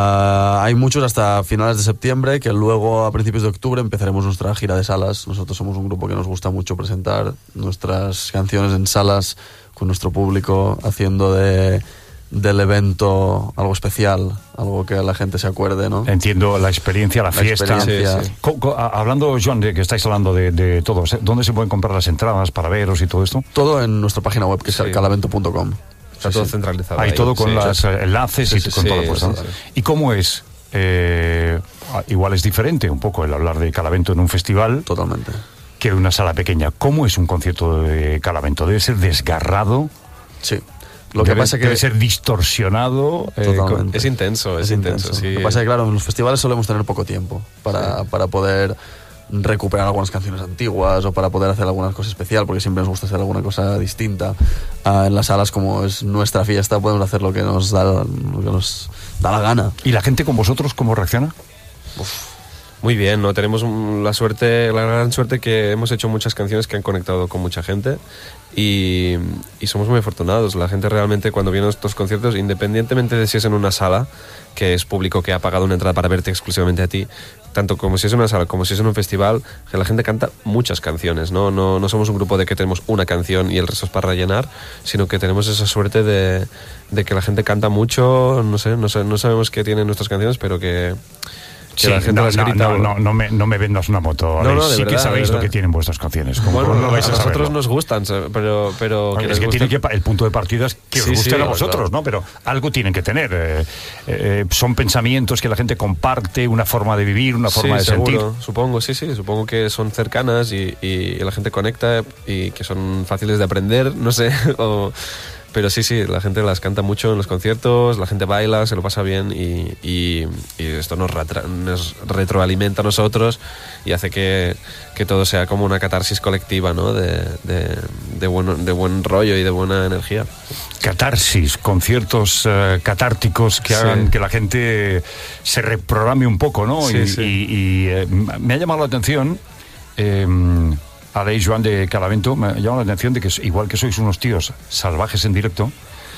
Uh, hay muchos hasta finales de septiembre, que luego a principios de octubre empezaremos nuestra gira de salas. Nosotros somos un grupo que nos gusta mucho presentar nuestras canciones en salas con nuestro público, haciendo de... del evento algo especial, algo que la gente se acuerde, ¿no? Entiendo, la experiencia, la, la fiesta. Experiencia. Sí, sí. Co- co- hablando, Joan, de que estáis hablando de, de todo, ¿dónde se pueden comprar las entradas para veros y todo esto? Todo en nuestra página web, que sí. es calavento punto com. Está sí, todo sí. centralizado. Hay ahí. todo con sí, los sí. enlaces sí, y sí, con sí, todo. Pues, sí, ¿no? sí. ¿Y cómo es? Eh, igual es diferente un poco el hablar de Calavento en un festival. Totalmente. Que de una sala pequeña. ¿Cómo es un concierto de Calavento? ¿Debe ser desgarrado? Sí. Lo que debe, pasa que debe ser distorsionado. Eh, con, es intenso, es, es intenso. intenso sí. Lo que pasa es que, claro, en los festivales solemos tener poco tiempo para, sí. para poder recuperar algunas canciones antiguas o para poder hacer alguna cosa especial, porque siempre nos gusta hacer alguna cosa distinta. Uh, en las salas, como es nuestra fiesta, podemos hacer lo que nos da, lo que nos da la gana. ¿Y la gente con vosotros cómo reacciona? Uf. Muy bien, ¿no? Tenemos la suerte, la gran suerte que hemos hecho muchas canciones que han conectado con mucha gente y, y somos muy afortunados. La gente realmente cuando viene a estos conciertos, independientemente de si es en una sala, que es público que ha pagado una entrada para verte exclusivamente a ti, tanto como si es en una sala como si es en un festival, que la gente canta muchas canciones, ¿no? No, no somos un grupo de que tenemos una canción y el resto es para rellenar, sino que tenemos esa suerte de, de que la gente canta mucho, no sé, no sé, no sabemos qué tienen nuestras canciones, pero que... Que sí, la gente no, las grita. No, no, no, me, no me vendas una moto. No, no, sí verdad, que sabéis lo que tienen vuestras canciones. Como bueno, no vais a, a nosotros saberlo. Nos gustan, pero... pero Oye, que es que gusten... tiene que el punto de partida es que sí, os gusten sí, a vosotros, claro. ¿No? Pero algo tienen que tener. Eh, eh, son pensamientos que la gente comparte, una forma de vivir, una forma sí, de seguro, sentir. Supongo, sí, sí. Supongo que son cercanas y, y la gente conecta y que son fáciles de aprender, no sé, o... Pero sí, sí, la gente las canta mucho en los conciertos, la gente baila, se lo pasa bien y, y, y esto nos, retra, nos retroalimenta a nosotros y hace que, que todo sea como una catarsis colectiva, ¿no? De, de, de, bueno, de buen rollo y de buena energía. Catarsis, conciertos uh, catárticos que hagan sí. que la gente se reprograme un poco, ¿no? Sí, y sí. y, y eh, me ha llamado la atención... Eh, Aleix, Joan de Calavento, me llama la atención de que igual que sois unos tíos salvajes en directo,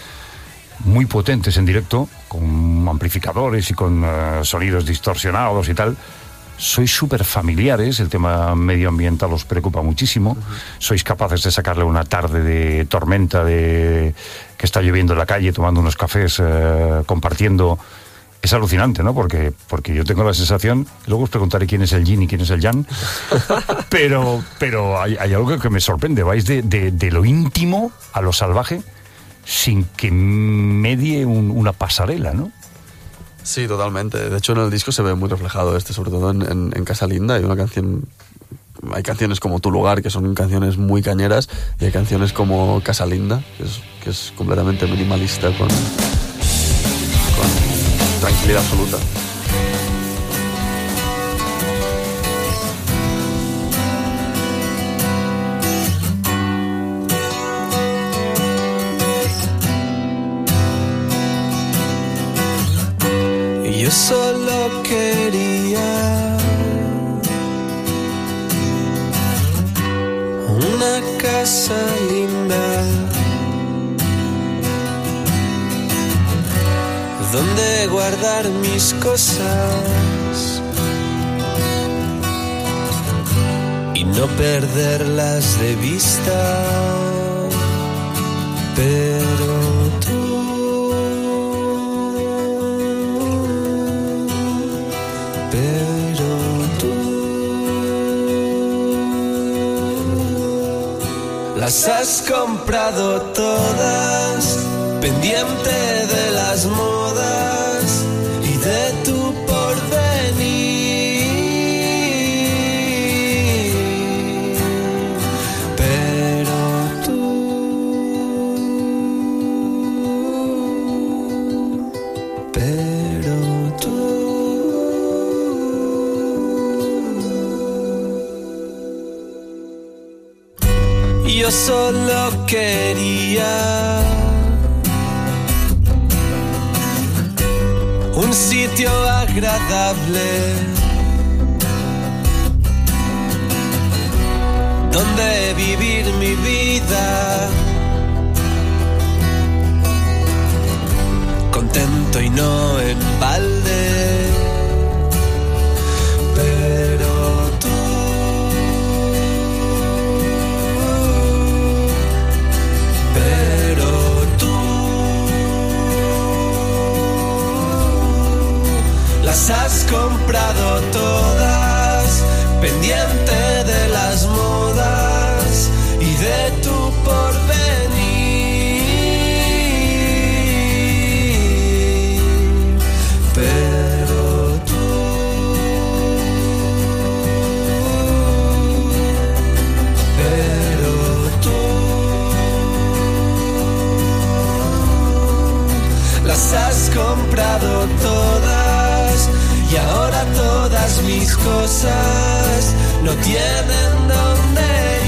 muy potentes en directo, con amplificadores y con uh, sonidos distorsionados y tal, sois súper familiares, el tema medioambiental os preocupa muchísimo, uh-huh. sois capaces de sacarle una tarde de tormenta, de que está lloviendo en la calle, tomando unos cafés, uh, compartiendo... Es alucinante, ¿no? Porque, porque yo tengo la sensación, luego os preguntaré quién es el yin y quién es el yang, pero, pero hay, hay algo que me sorprende, vais de, de, de lo íntimo a lo salvaje sin que medie un, una pasarela, ¿no? Sí, totalmente. De hecho, en el disco se ve muy reflejado este, sobre todo en, en, en Casa Linda. Hay una canción... Hay canciones como Tu Lugar, que son canciones muy cañeras, y hay canciones como Casa Linda, que es, que es completamente minimalista, con... tranquilidad absoluta. Yo solo quería una casa linda donde guardar mis cosas y no perderlas de vista, pero tú, pero tú las has comprado todas. pendiente de las modas y de tu porvenir. Pero tú, pero tú, yo solo quería un sitio agradable donde vivir mi vida contento y no en balde. Pero tú, pero tú las has comprado todas, pendiente de las modas y de tu porvenir. Pero tú, pero tú las has comprado todas. Y ahora todas mis cosas no tienen dónde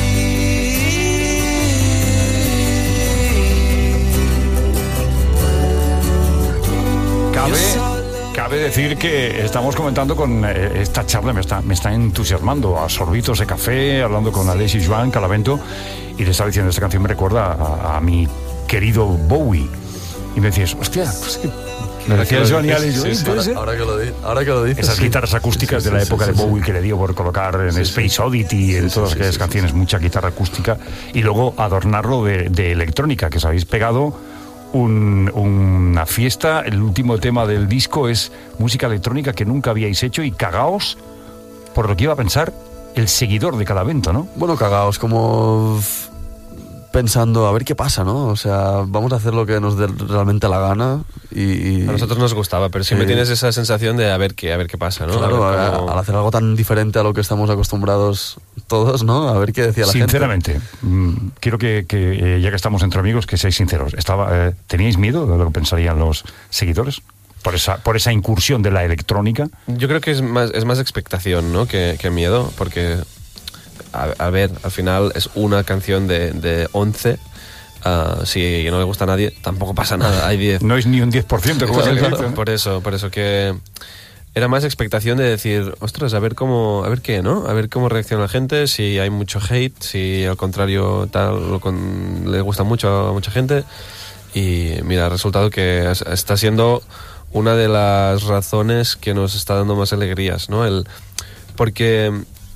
ir. Cabe, cabe decir que estamos comentando con eh, esta charla, me está, me está entusiasmando, a sorbitos de café, hablando con Aleix y Joan Calavento, y le estaba diciendo, esta canción me recuerda a, a mi querido Bowie. Y me decías, hostia, pues que... Me decía Joan y Aleix, sí, sí, ahora, ahora, que lo di, ahora que lo dices. Esas sí. guitarras acústicas sí, sí, de la sí, época sí, de Bowie sí. que le dio por colocar en sí, Space sí. Oddity, en sí, todas sí, aquellas sí, canciones, sí. mucha guitarra acústica, y luego adornarlo de, de electrónica, que os habéis pegado un, una fiesta. El último tema del disco es música electrónica que nunca habíais hecho, y cagaos por lo que iba a pensar el seguidor de Calavento, ¿no? Bueno, cagaos, como pensando a ver qué pasa, ¿no? O sea, vamos a hacer lo que nos dé realmente la gana y... y a nosotros nos gustaba, pero siempre sí. tienes esa sensación de a ver qué, a ver qué pasa, ¿no? Claro, a ver a- cómo... al hacer algo tan diferente a lo que estamos acostumbrados todos, ¿no? A ver qué decía la Sinceramente, mm, quiero que, que, eh, ya que estamos entre amigos, que seáis sinceros. Estaba, eh, ¿teníais miedo de lo que pensarían los seguidores? Por esa, por esa incursión de la electrónica. Yo creo que es más, es más expectación, ¿no? que, que miedo, porque, a, a ver, al final es una canción de, de once. Uh, si no le gusta a nadie, tampoco pasa nada, hay diez. No es ni un diez por ciento, como se dice. Por eso, por eso que era más expectación de decir, ostras, a ver cómo, a ver qué, ¿no? A ver cómo reacciona la gente, si hay mucho hate, si al contrario tal, lo con, le gusta mucho a mucha gente. Y mira, el resultado que es, está siendo una de las razones que nos está dando más alegrías, ¿no? El, porque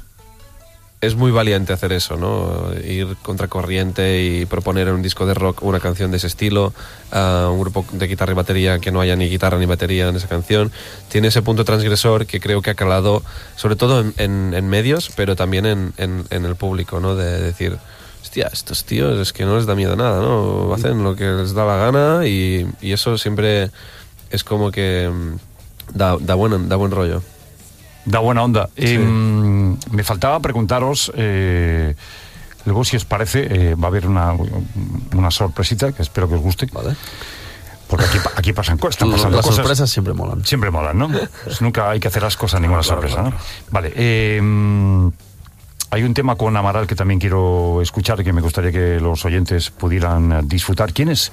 es muy valiente hacer eso, ¿no? Ir contracorriente y proponer en un disco de rock una canción de ese estilo, uh, un grupo de guitarra y batería que no haya ni guitarra ni batería en esa canción. Tiene ese punto transgresor que creo que ha calado, sobre todo en, en, en medios, pero también en, en, en el público, ¿no? De decir, hostia, estos tíos es que no les da miedo nada, ¿no? Hacen lo que les da la gana y, y eso siempre es como que da, da, buen, da buen rollo. Da buena onda. Sí. Eh, me faltaba preguntaros, eh, luego si os parece, eh, va a haber una, una sorpresita que espero que os guste. Vale. Porque aquí, aquí pasan cosas, están pasando Las cosas. sorpresas siempre molan. Siempre molan, ¿no? Pues nunca hay que hacer las cosas ninguna Claro, sorpresa, claro. ¿no? Vale. Eh, hay un tema con Amaral que también quiero escuchar y que me gustaría que los oyentes pudieran disfrutar. ¿Quién es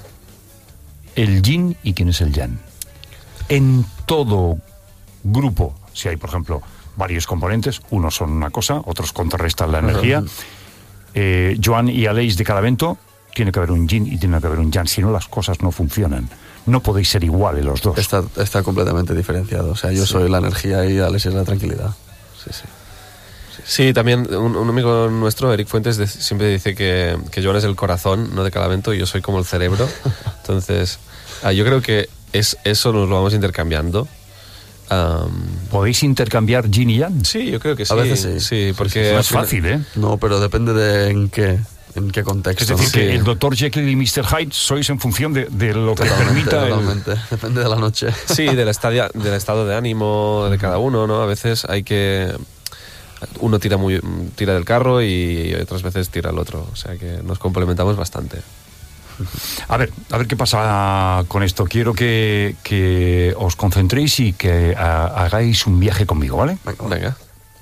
el yin y quién es el yang? En todo grupo, si hay, por ejemplo, varios componentes, unos son una cosa, otros contrarrestan la energía. Uh-huh. eh, Joan y Aleix de Calavento, tiene que haber un yin y tiene que haber un yang, si no las cosas no funcionan. No podéis ser iguales los dos. Está, está completamente diferenciado. O sea, yo sí. soy la energía y Aleix es la tranquilidad. Sí, sí. Sí, también un, un amigo nuestro, Eric Fuentes, de, siempre dice que, que Joan es el corazón, no de Calavento, y yo soy como el cerebro. Entonces, uh, yo creo que es, eso nos lo vamos intercambiando. Um, ¿Podéis intercambiar yin y yang? Sí, yo creo que sí. A veces sí. Sí, porque... No es fácil, ¿eh? No, pero depende de en qué. en qué contexto. Es decir, ¿no? que Sí. el doctor Jekyll y mister Hyde sois en función de, de lo que Totalmente, permita el... totalmente. Depende de la noche. Sí, del, estadia, del estado de ánimo de cada uno, ¿no? A veces hay que... Uno tira, muy, tira del carro y otras veces tira el otro. O sea que nos complementamos bastante. A ver, a ver qué pasa con esto. Quiero que, que os concentréis y que a, hagáis un viaje conmigo, ¿vale? Venga, Venga.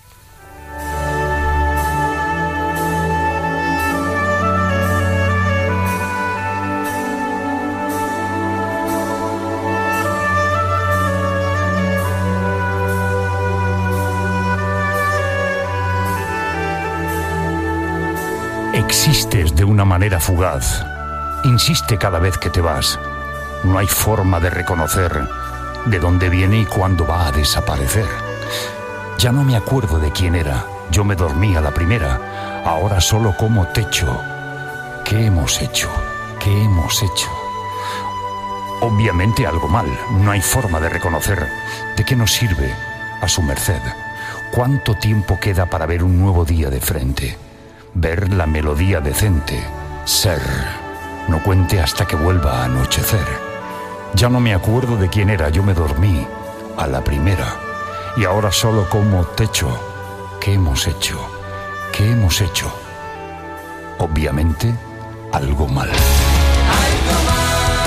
Existes de una manera fugaz. Insiste cada vez que te vas. No hay forma de reconocer de dónde viene y cuándo va a desaparecer. Ya no me acuerdo de quién era. Yo me dormí a la primera. Ahora solo como techo. ¿Qué hemos hecho? ¿Qué hemos hecho? Obviamente algo mal. No hay forma de reconocer. ¿De qué nos sirve? A su merced. ¿Cuánto tiempo queda para ver un nuevo día de frente? Ver la melodía decente. Ser. No cuente hasta que vuelva a anochecer. Ya no me acuerdo de quién era. Yo me dormí a la primera. Y ahora solo como techo. ¿Qué hemos hecho? ¿Qué hemos hecho? Obviamente, algo mal. Algo mal.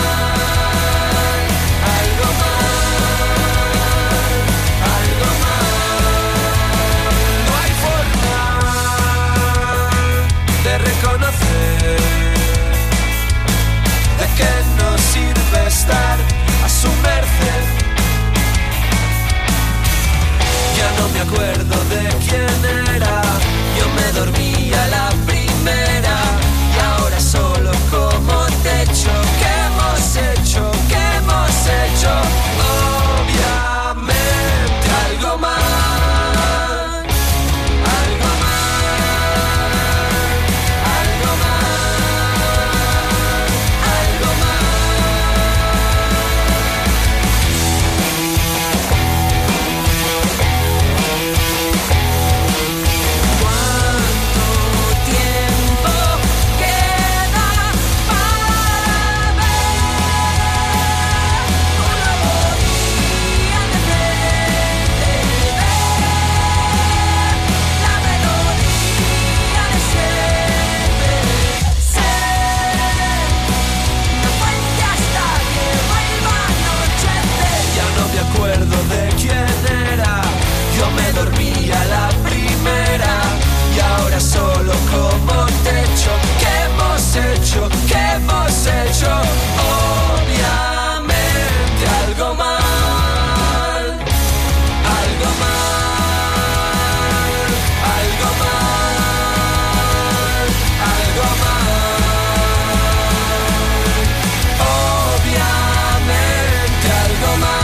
Reconocer de qué nos sirve estar a su merced. Ya no me acuerdo de quién era. Yo me dormí a la primera y ahora solo como techo. ¿Qué hemos hecho? ¿Qué hemos hecho? Obviamente algo más. De quién era, yo me dormí a la primera y ahora solo como techo. ¿Qué hemos hecho? ¿Qué hemos hecho? Obviamente algo mal, algo mal, algo mal, algo mal. Obviamente algo mal.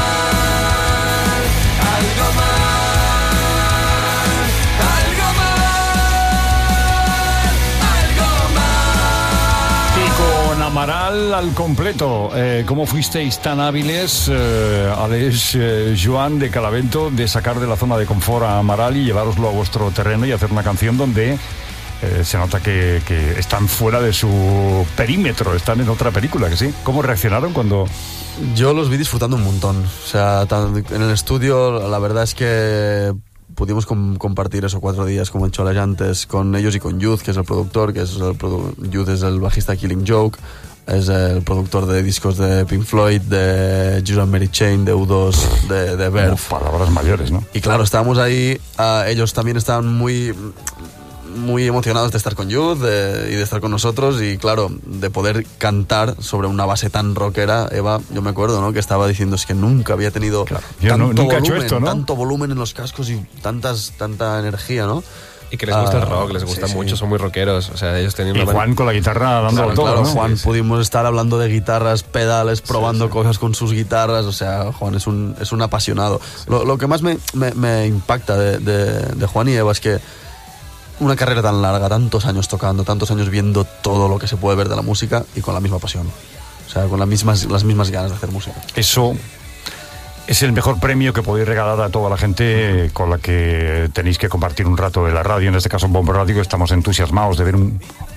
Amaral al completo. Eh, ¿Cómo fuisteis tan hábiles, eh, Alex, eh, Joan de Calavento, de sacar de la zona de confort a Amaral y llevároslo a vuestro terreno y hacer una canción donde eh, se nota que, que están fuera de su perímetro, están en otra película, que sí? ¿Cómo reaccionaron cuando...? Yo los vi disfrutando un montón. O sea, tan, en el estudio la verdad es que pudimos com- compartir eso cuatro días, como he dicho antes, con ellos y con Youth, que es el productor, que es el produ- Youth es el bajista de Killing Joke, es el productor de discos de Pink Floyd, de Judas and Mary Chain, de U dos, de, de Verve. Uf, palabras mayores, ¿no? Y claro, estábamos ahí, uh, ellos también estaban muy... muy emocionados de estar con Youth de, y de estar con nosotros y claro, de poder cantar sobre una base tan rockera. Eva, yo me acuerdo, ¿no?, que estaba diciendo es que nunca había tenido claro. tanto, no, nunca volumen, he hecho esto, ¿no? tanto volumen en los cascos y tantas, tanta energía, ¿no? Y que les gusta uh, el rock, les gusta sí, mucho, sí. Son muy rockeros. O sea, ellos tenían Y una Juan con la guitarra dando Claro, todo, claro, ¿no? Juan, Sí, sí. pudimos estar hablando de guitarras, pedales, probando sí, sí. cosas con sus guitarras. O sea, Juan es un, es un apasionado. Sí. Lo, lo que más me, me, me impacta de, de, de Juan y Eva es que una carrera tan larga, tantos años tocando, tantos años viendo todo lo que se puede ver de la música y con la misma pasión. O sea, con las mismas, las mismas ganas de hacer música. Eso es el mejor premio que podéis regalar a toda la gente con la que tenéis que compartir un rato de la radio. En este caso, en Bombo Radio, estamos entusiasmados de ver un,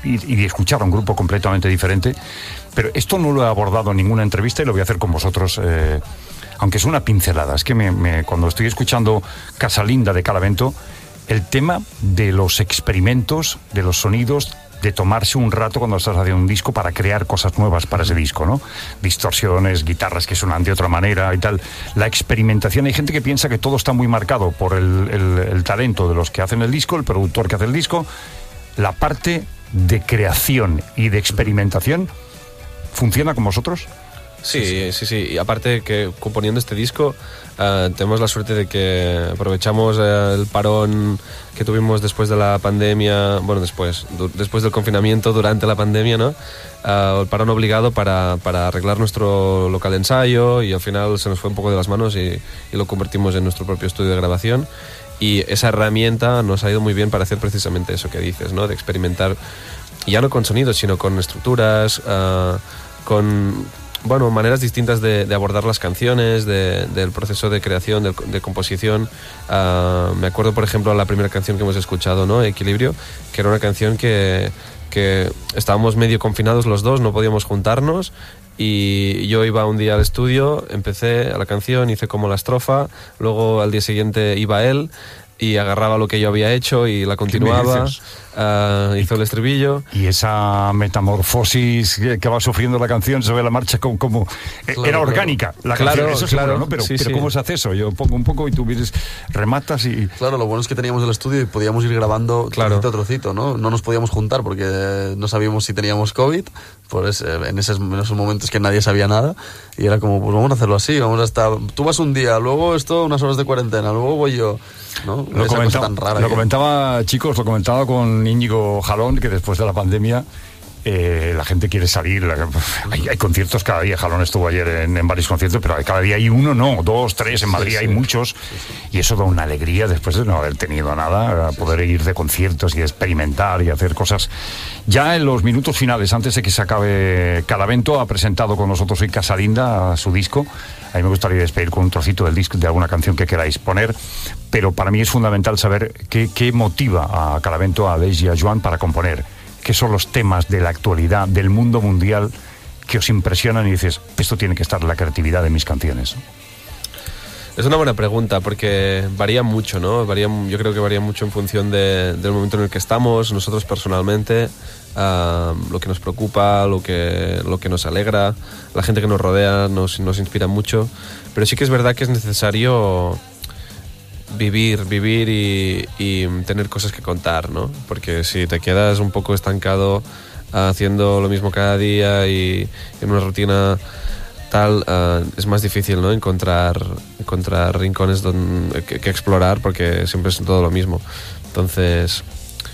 y, y escuchar a un grupo completamente diferente. Pero esto no lo he abordado en ninguna entrevista y lo voy a hacer con vosotros, eh, aunque es una pincelada. Es que me, me, cuando estoy escuchando Casalinda de Calavento, el tema de los experimentos, de los sonidos, de tomarse un rato cuando estás haciendo un disco para crear cosas nuevas para ese disco, ¿no? Distorsiones, guitarras que suenan de otra manera y tal. La experimentación, hay gente que piensa que todo está muy marcado por el, el, el talento de los que hacen el disco, el productor que hace el disco. La parte de creación y de experimentación, ¿funciona con vosotros? Sí, sí, sí. Y aparte que componiendo este disco, uh, tenemos la suerte de que aprovechamos uh, el parón que tuvimos después de la pandemia, bueno, después, du- después del confinamiento, durante la pandemia, ¿no? Uh, el parón obligado para, para arreglar nuestro local de ensayo, y al final se nos fue un poco de las manos y, y lo convertimos en nuestro propio estudio de grabación. Y esa herramienta nos ha ido muy bien para hacer precisamente eso que dices, ¿no? De experimentar, ya no con sonidos, sino con estructuras, uh, con... bueno, maneras distintas de, de abordar las canciones, de, del proceso de creación, de, de composición. Uh, me acuerdo, por ejemplo, la primera canción que hemos escuchado, ¿no? Equilibrio, que era una canción que, que estábamos medio confinados los dos, no podíamos juntarnos, y yo iba un día al estudio, empecé a la canción, hice como la estrofa, luego al día siguiente iba él y agarraba lo que yo había hecho y la continuaba, uh, hizo el estribillo. Y esa metamorfosis que, que va sufriendo la canción sobre la marcha, como, como claro, era orgánica claro. la claro, canción, eso claro, seguro, ¿no? Pero, sí, pero sí. ¿cómo se hace eso? Yo pongo un poco y tú vienes, rematas y... Claro, lo bueno es que teníamos el estudio y podíamos ir grabando Claro. trocito a trocito, ¿no? No nos podíamos juntar porque no sabíamos si teníamos COVID, pues en esos, en esos momentos que nadie sabía nada, y era como, pues vamos a hacerlo así, vamos a estar... Tú vas un día, luego esto, unas horas de cuarentena, luego voy yo, ¿no? Lo, Esa comentaba, cosa tan rara lo que... comentaba, chicos, lo comentaba con Íñigo Jalón, que después de la pandemia eh, la gente quiere salir. La, hay, hay conciertos cada día. Jalón estuvo ayer en, en varios conciertos, pero cada día hay uno, no, dos, tres. En Madrid sí, hay sí. muchos. Sí, sí. Y eso da una alegría después de no haber tenido nada, sí, poder sí. ir de conciertos y experimentar y hacer cosas. Ya en los minutos finales, antes de que se acabe Calavento, ha presentado con nosotros hoy Casalinda su disco. A mí me gustaría despedir con un trocito del disco, de alguna canción que queráis poner, pero para mí es fundamental saber qué, qué motiva a Calavento, a Aleix y a Joan para componer. ¿Qué son los temas de la actualidad, del mundo mundial, que os impresionan y dices, esto tiene que estar en la creatividad de mis canciones? Es una buena pregunta, porque varía mucho, ¿no? Varía, yo creo que varía mucho en función de, del momento en el que estamos, nosotros personalmente, uh, lo que nos preocupa, lo que, lo que nos alegra, la gente que nos rodea nos, nos inspira mucho. Pero sí que es verdad que es necesario vivir, vivir y, y tener cosas que contar, ¿no? Porque si te quedas un poco estancado uh, haciendo lo mismo cada día y en una rutina tal, uh, es más difícil, ¿no? Encontrar, encontrar rincones donde, que, que explorar, porque siempre es todo lo mismo. Entonces,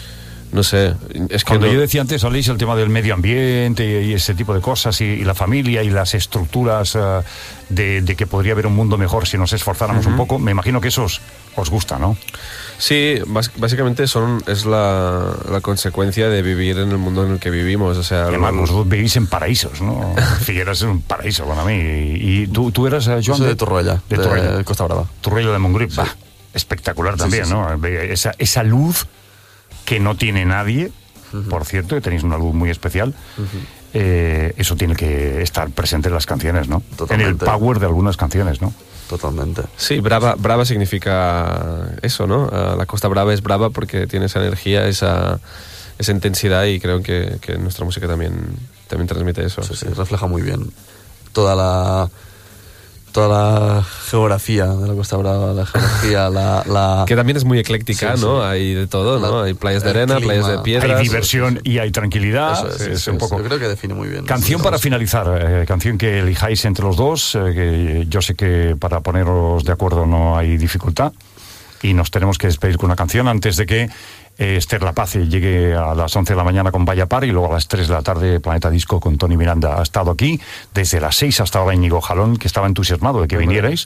no sé, es que cuando no... yo decía antes, Aleix, el tema del medio ambiente y, y ese tipo de cosas, y, y la familia y las estructuras uh, de, de que podría haber un mundo mejor si nos esforzáramos uh-huh. un poco, me imagino que eso os, os gusta, ¿no? Sí, bas- básicamente son, es la, la consecuencia de vivir en el mundo en el que vivimos. O sea, además, lo... vosotros vivís en paraísos, ¿no? Figueras es un paraíso para mí. Y, y tú, tú eras, uh, Joan, soy de Torroella, de, de, Torroella. de Costa Brava. Torroella de Montgrí, sí. espectacular sí, también, sí, sí. ¿no? Esa, esa luz que no tiene nadie, uh-huh. por cierto, que tenéis una luz muy especial. Uh-huh. Eh, eso tiene que estar presente en las canciones, ¿no? Totalmente. En el power de algunas canciones, ¿no? Totalmente. Sí, brava, brava significa eso, ¿no? Uh, la Costa Brava es brava porque tiene esa energía, esa, esa intensidad, y creo que, que nuestra música también, también transmite eso. Sí, sí, refleja muy bien toda la toda la geografía de la Costa Brava, la geografía, la, la... que también es muy ecléctica, sí, ¿no? Sí. Hay de todo, ¿no? La, hay playas de arena, clima, playas de piedras. Hay diversión sí, sí. y hay tranquilidad. Eso es, es sí, un poco... Yo creo que define muy bien. Canción para finalizar, eh, canción que elijáis entre los dos, eh, que yo sé que para poneros de acuerdo no hay dificultad, y nos tenemos que despedir con una canción antes de que eh, Esther Lapace llegue a las once de la mañana con Vaya Par, y luego a las tres de la tarde Planeta Disco con Tony Miranda. Ha estado aquí desde las seis, hasta ahora Íñigo Jalón, que estaba entusiasmado de que vinierais.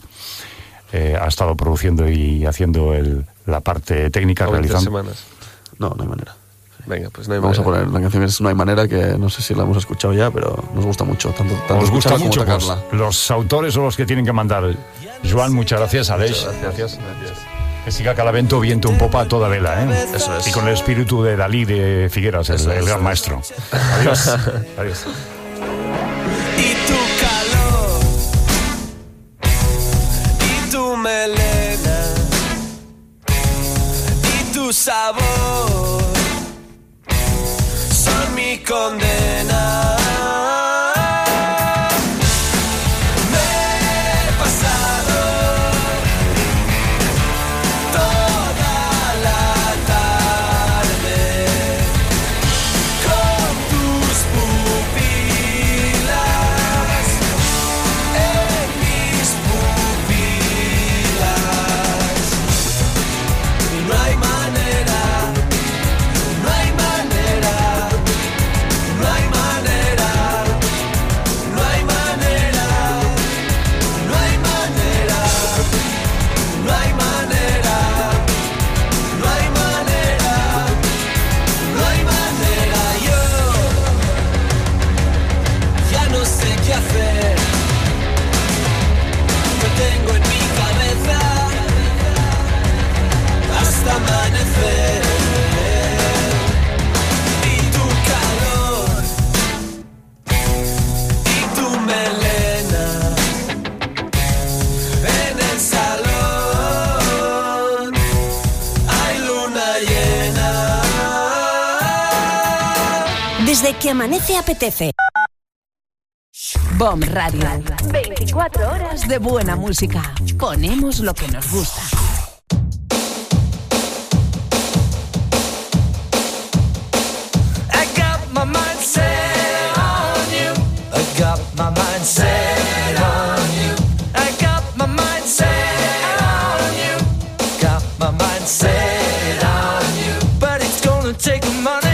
Eh, ha estado produciendo y haciendo el, la parte técnica, realizando. Semanas. No, no hay manera. Venga, pues no hay Vamos manera. a poner la canción que es No hay manera, que no sé si la hemos escuchado ya, pero nos gusta mucho. Tanto, tanto Os gusta mucho, pues, los autores son los que tienen que mandar. Joan, muchas gracias. Aleix, gracias. gracias. gracias. Que siga Calavento viento en popa a toda vela, ¿eh? Eso es. Y con el espíritu de Dalí de Figueras, el, el gran maestro. Adiós. Adiós. Y tu calor, y tu melena, y tu sabor son mi condena. Desde que amanece apetece. Bomb Radio. veinticuatro horas de buena música. Ponemos lo que nos gusta. I got my mind set on you. I got my mind set on you. I got my mind set on you. Got my mind set on you. But it's gonna take money.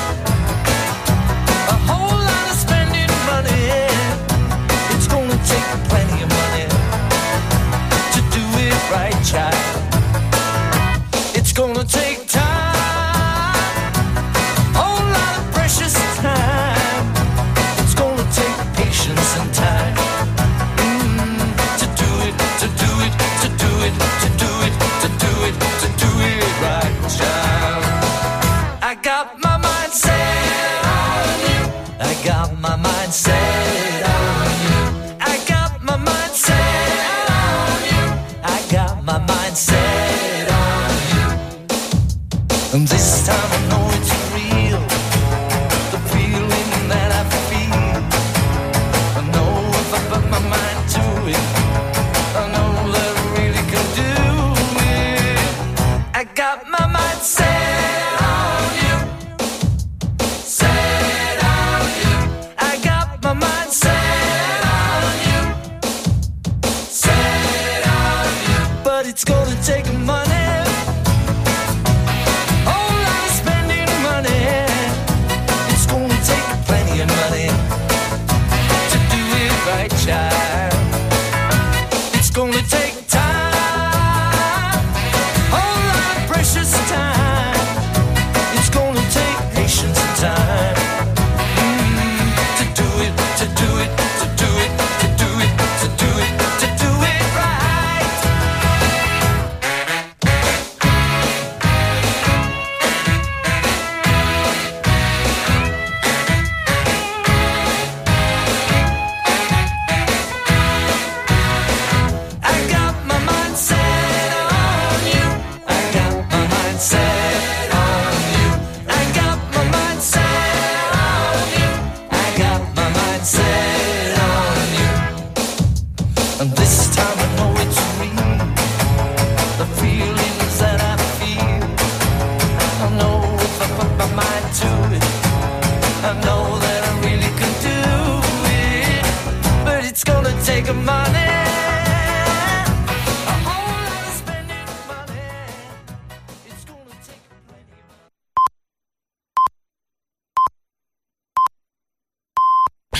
Right, child. It's gonna take time, a whole lot of precious time. It's gonna take patience and time mm, to do it, to do it, to do it, to do it, to do it, to do it right, child. I got my mind set on you. I got my mind set on you. I got my mind set. My mind set on you. And this time I know it's real. The feeling that I feel. I know if I put my mind to it, I know that I really can do it. I got my mind set on you. Set on you. I got my mind set on you. Set on you. But it's gonna take money. Whole lot of spending money. It's gonna take plenty of money to do it right, child. It's gonna take time, whole lot of precious time. It's gonna take patience and time mm, to do it, to do it, to do it, to do it, to do it, to do it right. I got my mind set on you. I got my mind set on you. I got my mind set on you. I got my mind set on you. And this time I know it's real. The feelings that I feel. I know if I put my mind to it, I know that I really can do it. But it's gonna take a mind.